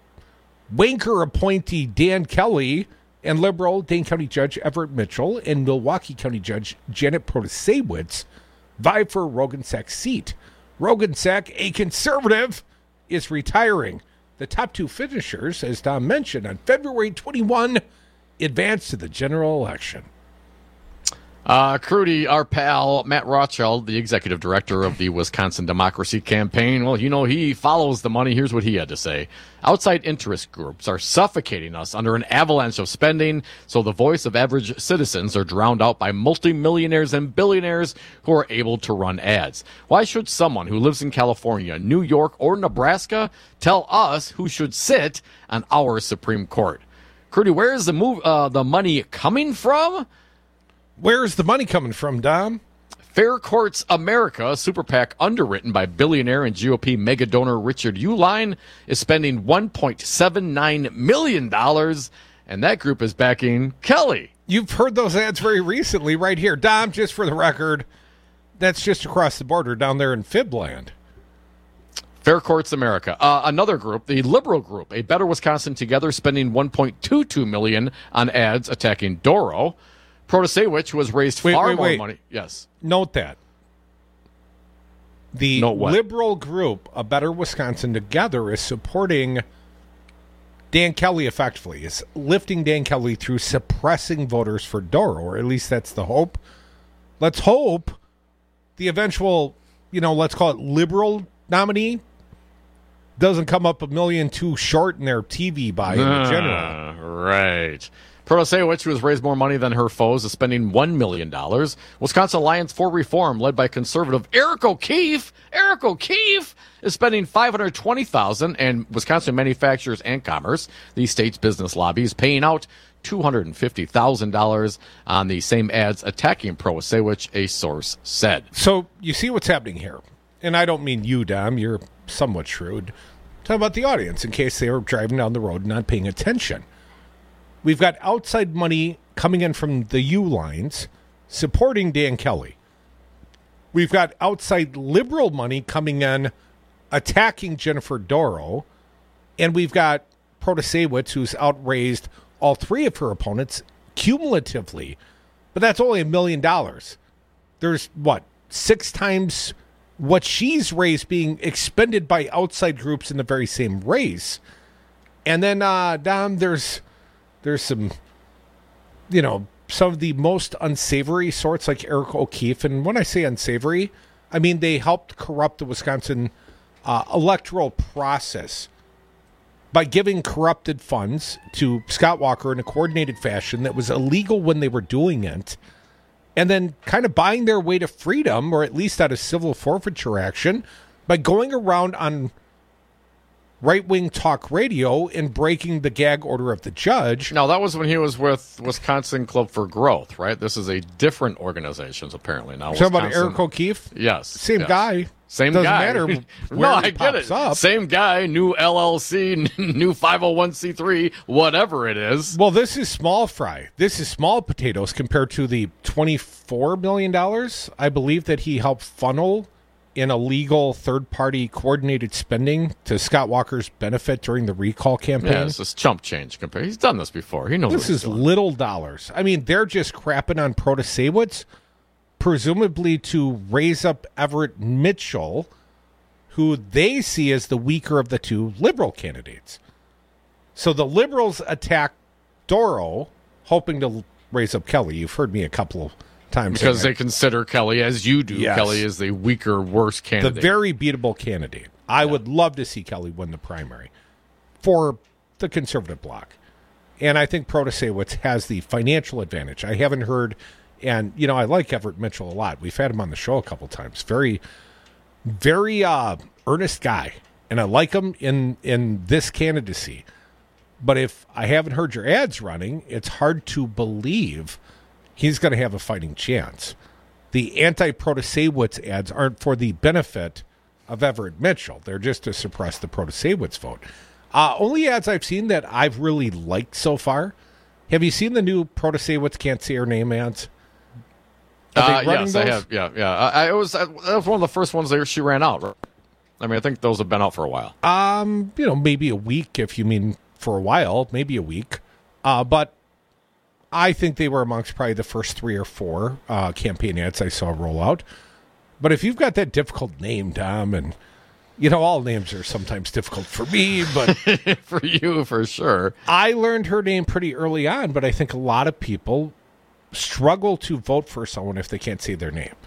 wanker appointee Dan Kelly and liberal Dane County Judge Everett Mitchell and Milwaukee County Judge Janet Protasewicz vie for Roggensack's seat. Roggensack, a conservative, is retiring. The top two finishers, as Don mentioned, on February twenty-first, advanced to the general election.
Uh, Crudy, our pal Matt Rothschild, the executive director of the Wisconsin Democracy Campaign, well, you know, he follows the money. Here's what he had to say. Outside interest groups are suffocating us under an avalanche of spending, so the voice of average citizens are drowned out by multimillionaires and billionaires who are able to run ads. Why should someone who lives in California, New York, or Nebraska tell us who should sit on our Supreme Court? Crudy, where is the move, uh, the money coming from?
Where's the money coming from, Dom?
Fair Courts America, a super PAC underwritten by billionaire and G O P mega donor Richard Uihlein, is spending one point seven nine million dollars, and that group is backing Kelly.
You've heard those ads very recently right here. Dom, just for the record, that's just across the border down there in Fibland.
Fair Courts America. Uh, another group, the liberal group, A Better Wisconsin Together, spending one point two two million dollars on ads attacking Doro. Protasewicz, who has raised
wait,
far
wait,
more
wait.
money. Yes.
Note that. The
Note what?
liberal group, A Better Wisconsin Together, is supporting Dan Kelly effectively, is lifting Dan Kelly through suppressing voters for Doro, or at least that's the hope. Let's hope the eventual, you know, let's call it liberal nominee doesn't come up a million too short in their T V buy in the general.
Right. Protasewicz, who has raised more money than her foes, is spending one million dollars. Wisconsin Alliance for Reform, led by conservative Eric O'Keefe, Eric O'Keefe is spending five hundred twenty thousand dollars, and Wisconsin Manufacturers and Commerce, the state's business lobby, is paying out two hundred fifty thousand dollars on the same ads attacking Protasewicz, a source said.
So you see what's happening here. And I don't mean you, Dom. You're somewhat shrewd. Talk about the audience in case they were driving down the road and not paying attention. We've got outside money coming in from the U lines supporting Dan Kelly. We've got outside liberal money coming in attacking Jennifer Dorow. And we've got Protasewicz, who's outraised all three of her opponents cumulatively. But that's only a million dollars. There's, what, six times what she's raised being expended by outside groups in the very same race. And then, uh, Dom, there's there's some, you know, some of the most unsavory sorts like Eric O'Keefe. And when I say unsavory, I mean they helped corrupt the Wisconsin uh, electoral process by giving corrupted funds to Scott Walker in a coordinated fashion that was illegal when they were doing it, and then kind of buying their way to freedom, or at least out of civil forfeiture action, by going around on right-wing talk radio and breaking the gag order of the judge.
No, that was when he was with Wisconsin Club for Growth, right? This is a different organization, apparently. Now,
talking about Eric O'Keefe?
Yes.
Same
yes.
guy.
Same
Doesn't
guy.
matter where
no, I
he
get
pops
it.
up.
Same guy, new L L C, new five oh one c three, whatever it is.
Well, this is small fry. This is small potatoes compared to the twenty-four million dollars, I believe, that he helped funnel in illegal third-party coordinated spending to Scott Walker's benefit during the recall campaign.
Yeah, this is chump change compared. He's done this before. He knows
this
what he's
is
doing.
little dollars. I mean, they're just crapping on Protasewicz, presumably to raise up Everett Mitchell, who they see as the weaker of the two liberal candidates. So the liberals attack Dorow, hoping to raise up Kelly. You've heard me a couple of times.
Because they consider Kelly, as you do,
yes.
Kelly is the weaker, worse candidate.
The very beatable candidate. I yeah. would love to see Kelly win the primary for the conservative bloc. And I think Protasewicz has the financial advantage. I haven't heard, and, you know, I like Everett Mitchell a lot. We've had him on the show a couple times. Very... Very uh, earnest guy, and I like him in, in this candidacy. But if I haven't heard your ads running, it's hard to believe he's going to have a fighting chance. The anti-Protasewicz ads aren't for the benefit of Everett Mitchell. They're just to suppress the Protasewicz vote. Uh, only ads I've seen that I've really liked so far. Have you seen the new Protasewicz can't say her name ads?
Uh, yes, those? I have. Yeah, yeah. I, I was. I, that was one of the first ones that she ran out. Right? I mean, I think those have been out for a while.
Um, you know, maybe a week, if you mean for a while, maybe a week. Uh, but I think they were amongst probably the first three or four uh, campaign ads I saw roll out. But if you've got that difficult name, Tom, and you know, all names are sometimes difficult for me, but
for you, for sure.
I learned her name pretty early on, but I think a lot of people struggle to vote for someone if they can't say their name.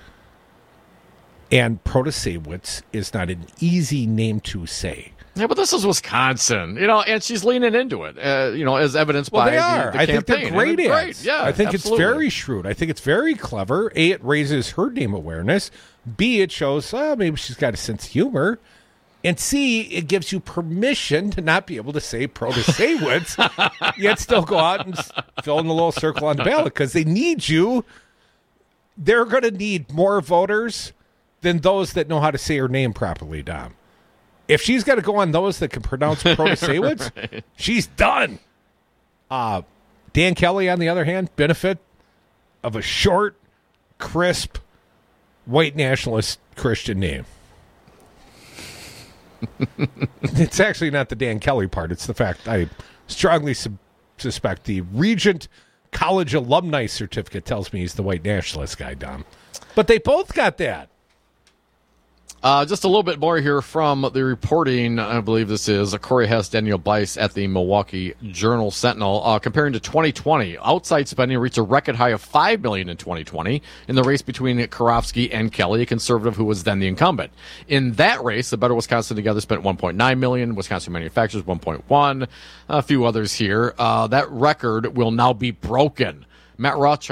And Protasewicz is not an easy name to say.
Yeah, but this is Wisconsin, you know, and she's leaning into it, uh, you know, as evidenced
well,
by
they are.
the, the
I
campaign.
think they're great
they're
ads.
Great. Yeah,
I think
absolutely.
It's very shrewd. I think it's very clever. A, it raises her name awareness. B, it shows, oh, maybe she's got a sense of humor. And C, it gives you permission to not be able to say Protasewicz, yet still go out and fill in the little circle on the ballot because they need you. They're going to need more voters than those that know how to say her name properly, Dom. If she's got to go on those that can pronounce Protasewicz, right. She's done. Uh, Dan Kelly, on the other hand, benefit of a short, crisp, white nationalist Christian name. It's actually not the Dan Kelly part. It's the fact I strongly sub- suspect the Regent College alumni certificate tells me he's the white nationalist guy, Dom. But they both got that.
Uh, just a little bit more here from the reporting. I believe this is Corey Hess, Daniel Bice at the Milwaukee Journal Sentinel. Uh, comparing to twenty twenty, outside spending reached a record high of five million dollars in twenty twenty in the race between Karofsky and Kelly, a conservative who was then the incumbent. In that race, the Better Wisconsin Together spent one point nine million dollars, Wisconsin Manufacturers one point one, a few others here. Uh, that record will now be broken. Matt Rothschild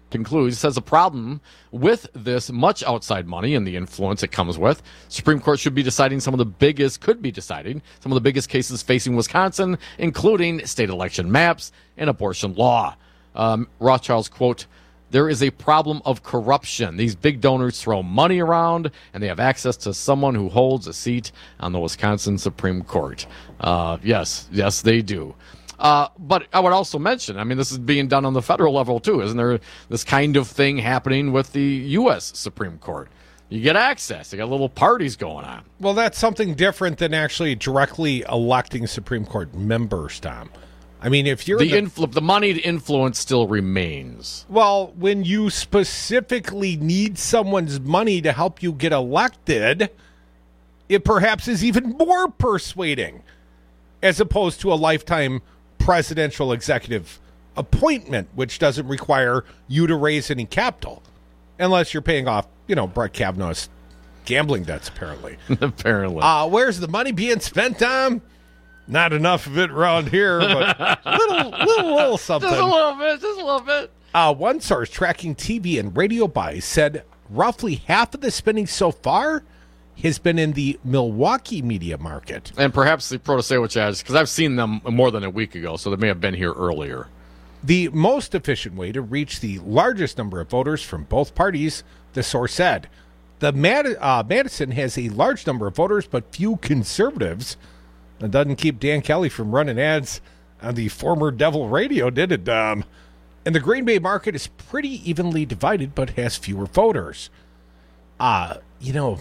concludes, says the problem with this much outside money and the influence it comes with, Supreme Court should be deciding some of the biggest, could be deciding some of the biggest cases facing Wisconsin, including state election maps and abortion law. Um, Rothschild's quote, "There is a problem of corruption. These big donors throw money around, and they have access to someone who holds a seat on the Wisconsin Supreme Court." Uh, yes, yes, they do. Uh, but I would also mention, I mean, this is being done on the federal level, too. Isn't there this kind of thing happening with the U S Supreme Court? You get access. You got little parties going on.
Well, that's something different than actually directly electing Supreme Court members, Tom. I mean, if you're...
The,
the,
influ- the moneyed influence still remains.
Well, when you specifically need someone's money to help you get elected, it perhaps is even more persuading as opposed to a lifetime presidential executive appointment, which doesn't require you to raise any capital, unless you're paying off, you know, Brett Kavanaugh's gambling debts, apparently.
apparently.
Uh, where's the money being spent, Tom? Not enough of it around here, but little, little, little something.
Just a little bit, just a little bit.
Uh, one source tracking T V and radio buys said roughly half of the spending so far has been in the Milwaukee media market.
And perhaps the Protasiewicz ads, because I've seen them more than a week ago, so they may have been here earlier.
The most efficient way to reach the largest number of voters from both parties, the source said. The Mad- uh, Madison has a large number of voters, but few conservatives. That doesn't keep Dan Kelly from running ads on the former Devil Radio, did it, Dom? And the Green Bay market is pretty evenly divided, but has fewer voters. Uh, you know...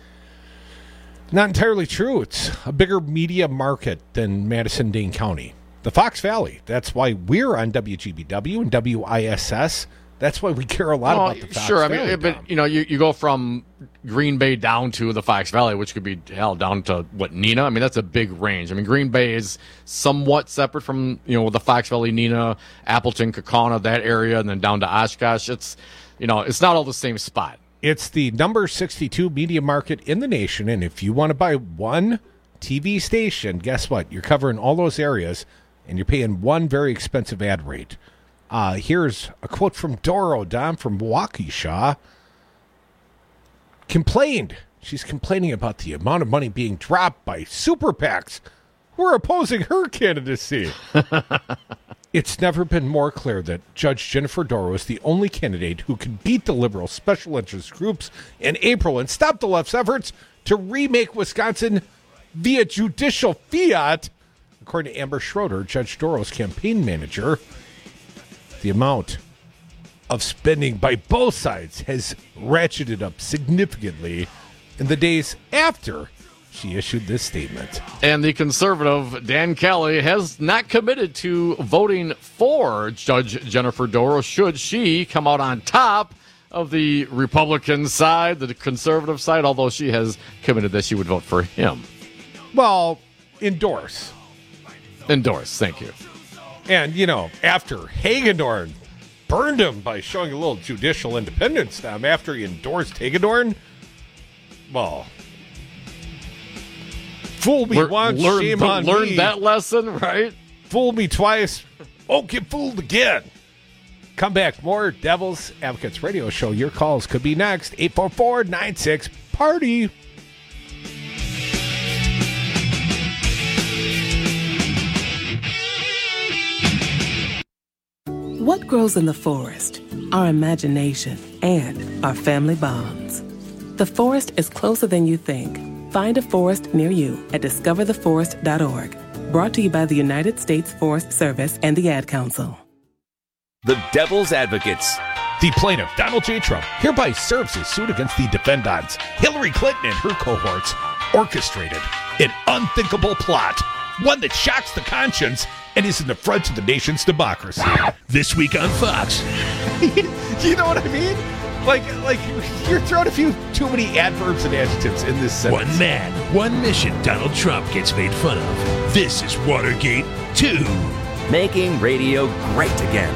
Not entirely true. It's a bigger media market than Madison-Dane County. The Fox Valley. That's why we're on W G B W and W I S S. That's why we care a lot
well,
about the Fox
sure,
Valley.
I mean, but, you know, you, you go from Green Bay down to the Fox Valley, which could be, hell, down to, what, Neenah? I mean, that's a big range. I mean, Green Bay is somewhat separate from, you know, the Fox Valley, Neenah, Appleton, Kaukauna, that area, and then down to Oshkosh. It's, you know, it's not all the same spot.
It's the number sixty-two media market in the nation, and if you want to buy one T V station, guess what? You're covering all those areas, and you're paying one very expensive ad rate. Uh, here's a quote from Doro, Dom, from Waukesha. Complained. She's complaining about the amount of money being dropped by super PACs who are opposing her candidacy. It's never been more clear that Judge Jennifer Doro is the only candidate who can beat the liberal special interest groups in April and stop the left's efforts to remake Wisconsin via judicial fiat. According to Amber Schroeder, Judge Doro's campaign manager, the amount of spending by both sides has ratcheted up significantly in the days after she issued this statement.
And the conservative Dan Kelly has not committed to voting for Judge Jennifer Doro should she come out on top of the Republican side, the conservative side, although she has committed that she would vote for him.
Well, endorse.
Endorse, thank you.
And, you know, after Hagedorn burned him by showing a little judicial independence them after he endorsed Hagedorn, well... Fool me
Lear,
once,
learn,
shame on
learn
me.
Learn that lesson, right?
Fool me twice, won't get fooled again. Come back, more Devil's Advocates Radio Show. Your calls could be next. eight four four, nine six, party.
What grows in the forest? Our imagination and our family bonds. The forest is closer than you think. Find a forest near you at discover the forest dot org. Brought to you by the United States Forest Service and the Ad Council.
The Devil's Advocates.
The plaintiff, Donald J. Trump, hereby serves his suit against the defendants, Hillary Clinton and her cohorts, orchestrated an unthinkable plot, one that shocks the conscience and is an affront to the nation's democracy. This week on Fox.
You know what I mean? Like, like you're throwing a few too many adverbs and adjectives in this sentence.
One man, one mission. Donald Trump gets made fun of. This is Watergate two.
Making radio great again.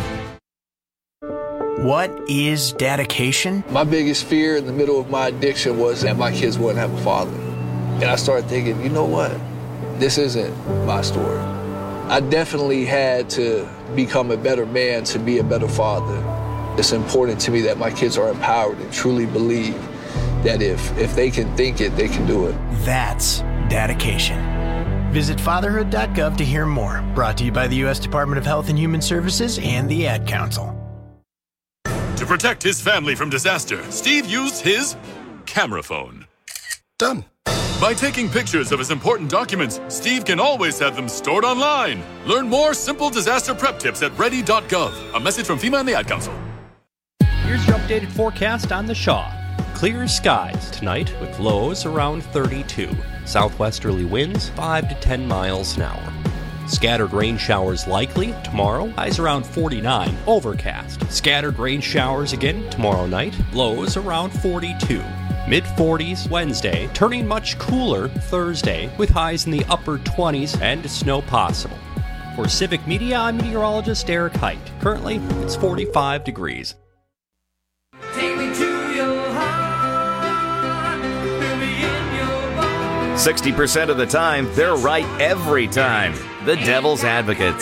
What is dedication?
My biggest fear in the middle of my addiction was that my kids wouldn't have a father. And I started thinking, you know what? This isn't my story. I definitely had to become a better man to be a better father. It's important to me that my kids are empowered and truly believe that if, if they can think it, they can do it.
That's dedication. Visit fatherhood dot gov to hear more. Brought to you by the U S Department of Health and Human Services and the Ad Council.
To protect his family from disaster, Steve used his camera phone. Done. By taking pictures of his important documents, Steve can always have them stored online. Learn more simple disaster prep tips at ready dot gov. A message from FEMA and the Ad Council.
Here's your updated forecast on the Shaw. Clear skies tonight with lows around thirty-two. Southwesterly winds five to ten miles an hour. Scattered rain showers likely tomorrow, highs around forty-nine, overcast. Scattered rain showers again tomorrow night, lows around forty-two. mid-forties Wednesday, turning much cooler Thursday with highs in the upper twenties and snow possible. For Civic Media, I'm meteorologist Eric Height. Currently, it's forty-five degrees.
sixty percent of the time, they're right every time. The Devil's Advocates.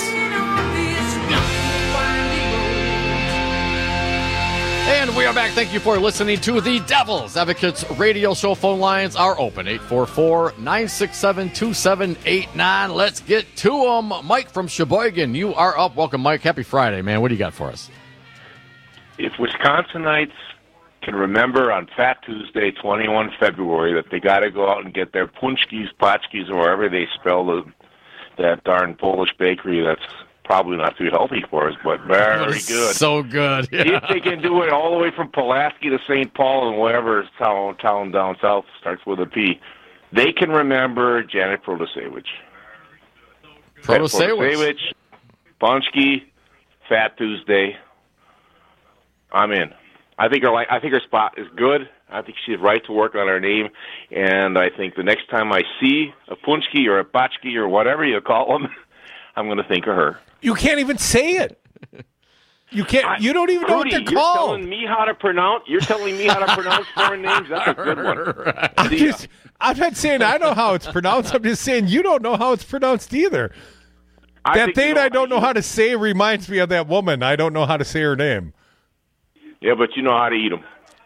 And we are back. Thank you for listening to the Devil's Advocates radio show. Phone lines are open. eight four four, nine six seven, two seven eight nine. Let's get to them. Mike from Sheboygan, you are up. Welcome, Mike. Happy Friday, man. What do you got for us?
If Wisconsinites can remember on Fat Tuesday, twenty-first of February, that they got to go out and get their punchkis, potchkis, or however they spell the, that darn Polish bakery that's probably not too healthy for us, but very good.
So good. Yeah.
If they can do it all the way from Pulaski to Saint Paul and whatever town, town down south starts with a P, they can remember Janet Protasewicz.
Protasewicz.
Punchki, Fat Tuesday. I'm in. I think her I think her spot is good. I think she's right to work on her name, and I think the next time I see a Punchki or a Botchki or whatever you call them, I'm going to think of her.
You can't even say it. You can't. You don't even know
Rudy,
what they're
you're
called.
telling me how to pronounce. You're telling me how to pronounce foreign names. That's a good one.
I'm, just, I'm not saying I know how it's pronounced. I'm just saying you don't know how it's pronounced either.
I
that
think
thing
you know
I don't know how to say reminds me of that woman. I don't know how to say her name.
Yeah, but you know how to eat them.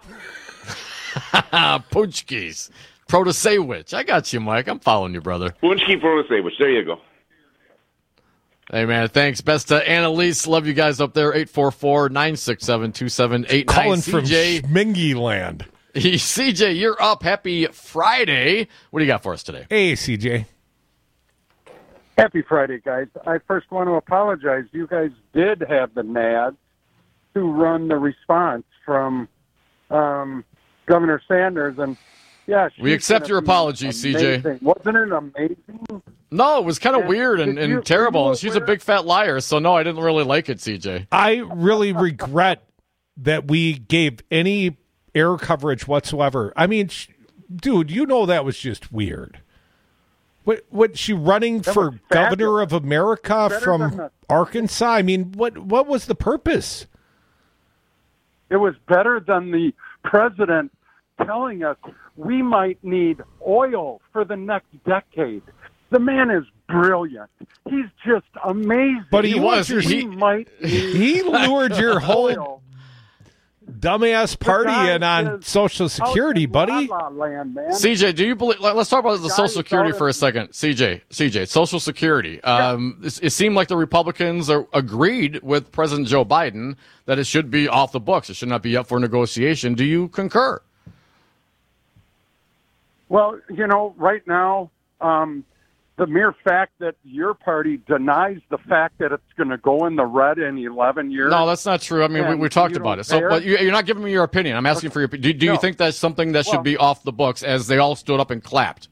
Punchkis. Protasewicz. I got you, Mike. I'm following you, brother.
Punchki Protasewicz. There you go.
Hey, man, thanks. Best to Annalise. Love you guys up there. eight four four, nine six seven, two seven eight nine.
Calling
C
from
J.
Schmingy land.
C J, you're up. Happy Friday. What do you got for us today?
Hey, C J.
Happy Friday, guys. I first want to apologize. You guys did have the N A D to run the response from um, Governor Sanders, and yeah,
we accept your apology, C J.
Wasn't it amazing?
No, it was kind of
And
weird and,
did
and
you-
terrible,
were
and
you
she's a big fat liar, so no, I didn't really like it, C J.
I really regret that we gave any air coverage whatsoever. I mean, sh- dude, you know that was just weird. What? What? She running
That
for
was
governor of America
Better
from
than the-
Arkansas? I mean, what? What was the purpose?
It was better than the president telling us we might need oil for the next decade. The man is brilliant. He's just amazing.
But he was.
We
He,
might need
he lured your whole
oil.
dumbass party
guy
in on
is
Social Security, buddy.
La La Land, man.
C J, do you believe? let- Let's talk about the
guy
Social Security
is
for a
already-
second. C J, C J, Social Security. Um, it, it seemed like the Republicans are, agreed with President Joe Biden that it should be off the books. It should not be up for negotiation. Do you concur?
Well, you know, right now, um, the mere fact that your party denies the fact that it's going to go in the red in eleven years.
No, that's not true. I mean, we,
and
we talked
you
about
don't
it. So,
care?
but you, you're not giving me your opinion. I'm asking for your. Do, do you
No.
think that's something that should
Well-
be off the books, as they all stood up and clapped?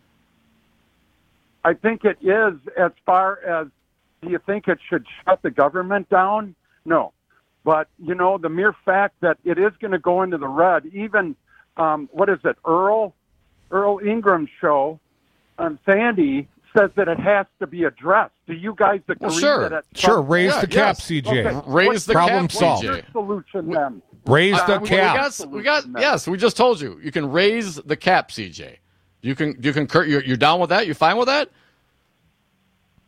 I think it is. As far as, do you think it should shut the government down? No. But, you know, the mere fact that it is going to go into the red, even, um, what is it, Earl, Earl Ingram's show on Sandy says that it has to be addressed. Do you guys agree
Well, sure.
that it's
Sure, raise
Yeah,
the cap,
yes.
C J.
Okay.
Raise the
Problem
cap,
solved.
C J.
What's your solution then?
Raise the
Uh, we-
cap.
We got, we got, yes, we just told you. You can raise the cap, C J. You can, you concur. You're, you're down with that? You fine with that?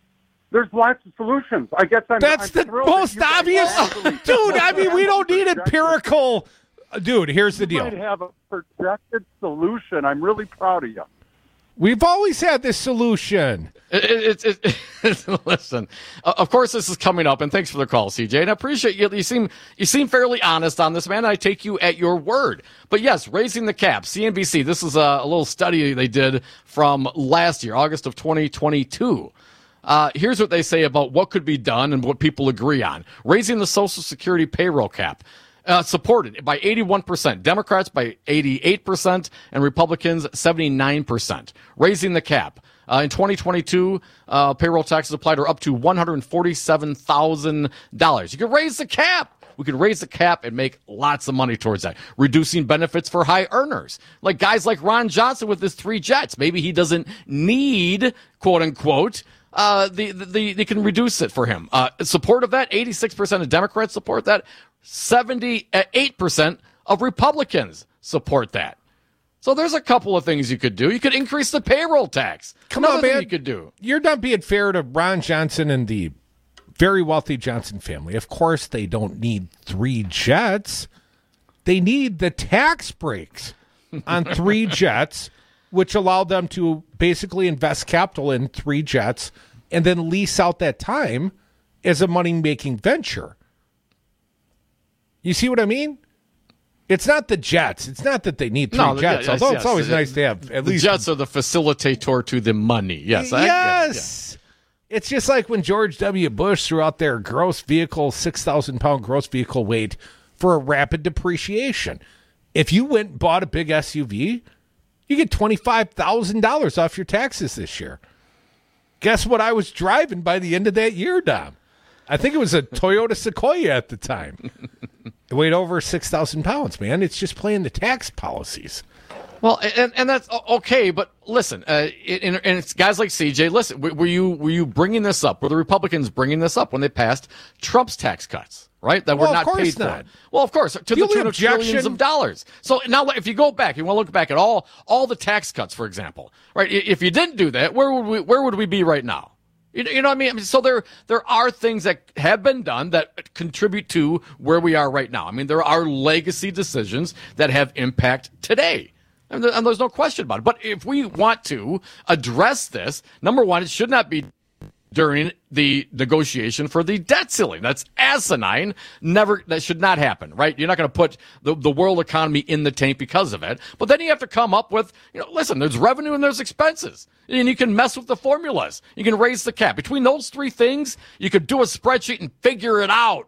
There's lots of solutions. I guess I'm.
That's
I'm
the
thrilled
most
that you
obvious,
guys actually-
dude. I mean, we don't need empirical. Dude, here's the
You
deal.
might have a projected solution. I'm really proud of you.
We've always had this solution.
It, it, it, it, listen, uh, of course this is coming up, and thanks for the call, C J. And I appreciate you. You seem you seem fairly honest on this, man. I take you at your word. But yes, raising the cap, C N B C. This is a, a little study they did from last year, August of twenty twenty-two. Uh, here's what they say about what could be done and what people agree on. Raising the Social Security payroll cap. Uh, supported by eighty-one percent, Democrats by eighty-eight percent, and Republicans seventy-nine percent. Raising the cap. Uh, in twenty twenty-two, uh, payroll taxes applied are up to one hundred forty-seven thousand dollars. You can raise the cap. We could raise the cap and make lots of money towards that. Reducing benefits for high earners. Like guys like Ron Johnson with his three jets. Maybe he doesn't need, quote unquote, uh, the, the, the, they can reduce it for him. Uh, support of that, eighty-six percent of Democrats support that. seventy-eight percent of Republicans support that. So there's a couple of things you could do. You could increase the payroll tax.
Come
Another
on,
thing
man.
you could do.
You're not being fair to Ron Johnson and the very wealthy Johnson family. Of course, they don't need three jets. They need the tax breaks on three jets, which allow them to basically invest capital in three jets and then lease out that time as a money-making venture. You see what I mean? It's not the jets. It's not that they need three
No,
jets,
yes,
although
yes.
it's always
The-
nice to have at
the
least...
jets are the facilitator to the money. Yes. I get it, yeah.
Yes. It's just like when George W. Bush threw out their gross vehicle, six thousand pound gross vehicle weight for a rapid depreciation. If you went and bought a big S U V, you get twenty-five thousand dollars off your taxes this year. Guess what I was driving by the end of that year, Dom? I think it was a Toyota Sequoia at the time. It weighed over six thousand pounds, man. It's just playing the tax policies.
Well, and, and that's okay, but listen, uh, it, and, and it's guys like C J. Listen, were you were you bringing this up? Were the Republicans bringing this up when they passed Trump's tax cuts? Right, that
Well,
were
of
not
course
paid
not.
for. Well, of course, to
The
the
only
tune of
objection-
trillions of dollars. So now, if you go back, you want to look back at all all the tax cuts, for example, right? I- If you didn't do that, where would we where would we be right now? You know, you know what I mean? I mean, so there there are things that have been done that contribute to where we are right now. I mean, there are legacy decisions that have impact today. And, there, and there's no question about it. But if we want to address this, number one, it should not be during the negotiation for the debt ceiling. That's asinine. Never, that should not happen, right? You're not going to put the, the world economy in the tank because of it. But then you have to come up with, you know, listen, there's revenue and there's expenses. And you can mess with the formulas. You can raise the cap. Between those three things, you could do a spreadsheet and figure it out.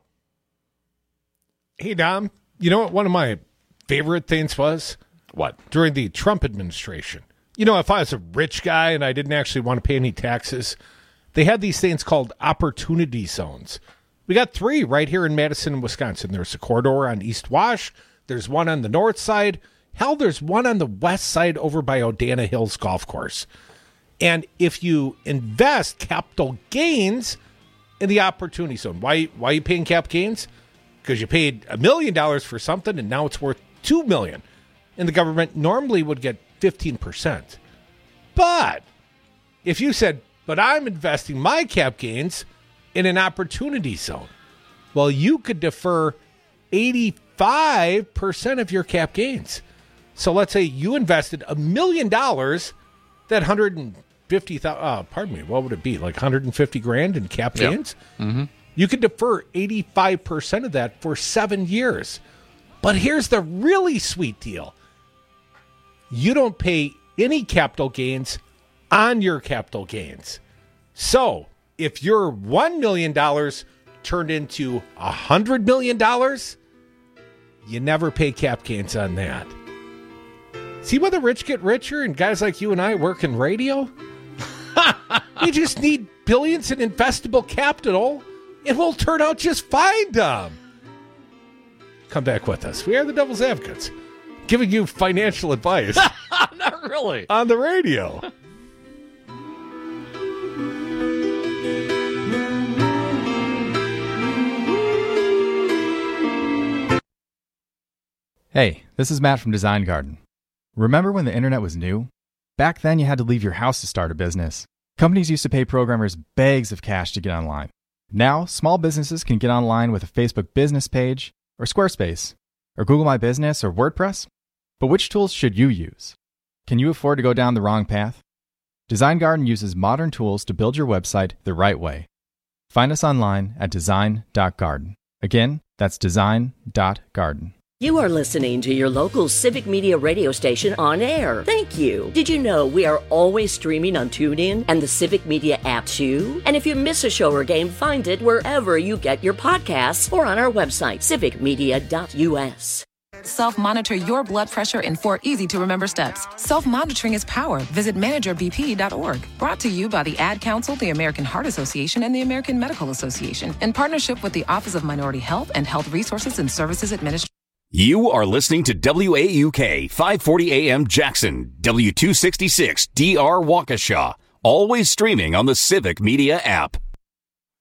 Hey, Dom, you know what one of my favorite things was?
What?
During the Trump administration. You know, if I was a rich guy and I didn't actually want to pay any taxes, they had these things called opportunity zones. We got three right here in Madison, Wisconsin. There's a corridor on East Wash. There's one on the north side. Hell, there's one on the west side over by Odana Hills Golf Course. And if you invest capital gains in the opportunity zone, why, why are you paying cap gains? Because you paid a million dollars for something and now it's worth two million dollars. And the government normally would get fifteen percent. But if you said, but I'm investing my cap gains in an opportunity zone, well, you could defer eighty-five percent of your cap gains. So let's say you invested a million dollars, that one hundred fifty thousand, uh, pardon me, what would it be? Like one hundred fifty grand in cap
Yep.
gains?
Mm-hmm.
You could defer eighty-five percent of that for seven years. But here's the really sweet deal. You don't pay any capital gains on your capital gains. So if your one million dollars turned into one hundred million dollars, you never pay cap gains on that. See why the rich get richer and guys like you and I work in radio? We just need billions in investable capital and we'll turn out just fine, Dom. Come back with us. We are the Devil's Advocates, giving you financial advice.
Not really.
On the radio.
Hey, this is Matt from Design Garden. Remember when the internet was new? Back then you had to leave your house to start a business. Companies used to pay programmers bags of cash to get online. Now, small businesses can get online with a Facebook business page, or Squarespace, or Google My Business, or WordPress. But which tools should you use? Can you afford to go down the wrong path? Design Garden uses modern tools to build your website the right way. Find us online at design dot garden. Again, that's design dot garden.
You are listening to your local Civic Media radio station on air. Thank you. Did you know we are always streaming on TuneIn and the Civic Media app too? And if you miss a show or game, find it wherever you get your podcasts or on our website, civic media dot u s.
Self-monitor your blood pressure in four easy-to-remember steps. Self-monitoring is power. Visit manager b p dot org. Brought to you by the Ad Council, the American Heart Association, and the American Medical Association in partnership with the Office of Minority Health and Health Resources and Services Administration.
You are listening to W A U K five forty A M Jackson, W two sixty-six D R Waukesha, always streaming on the Civic Media app.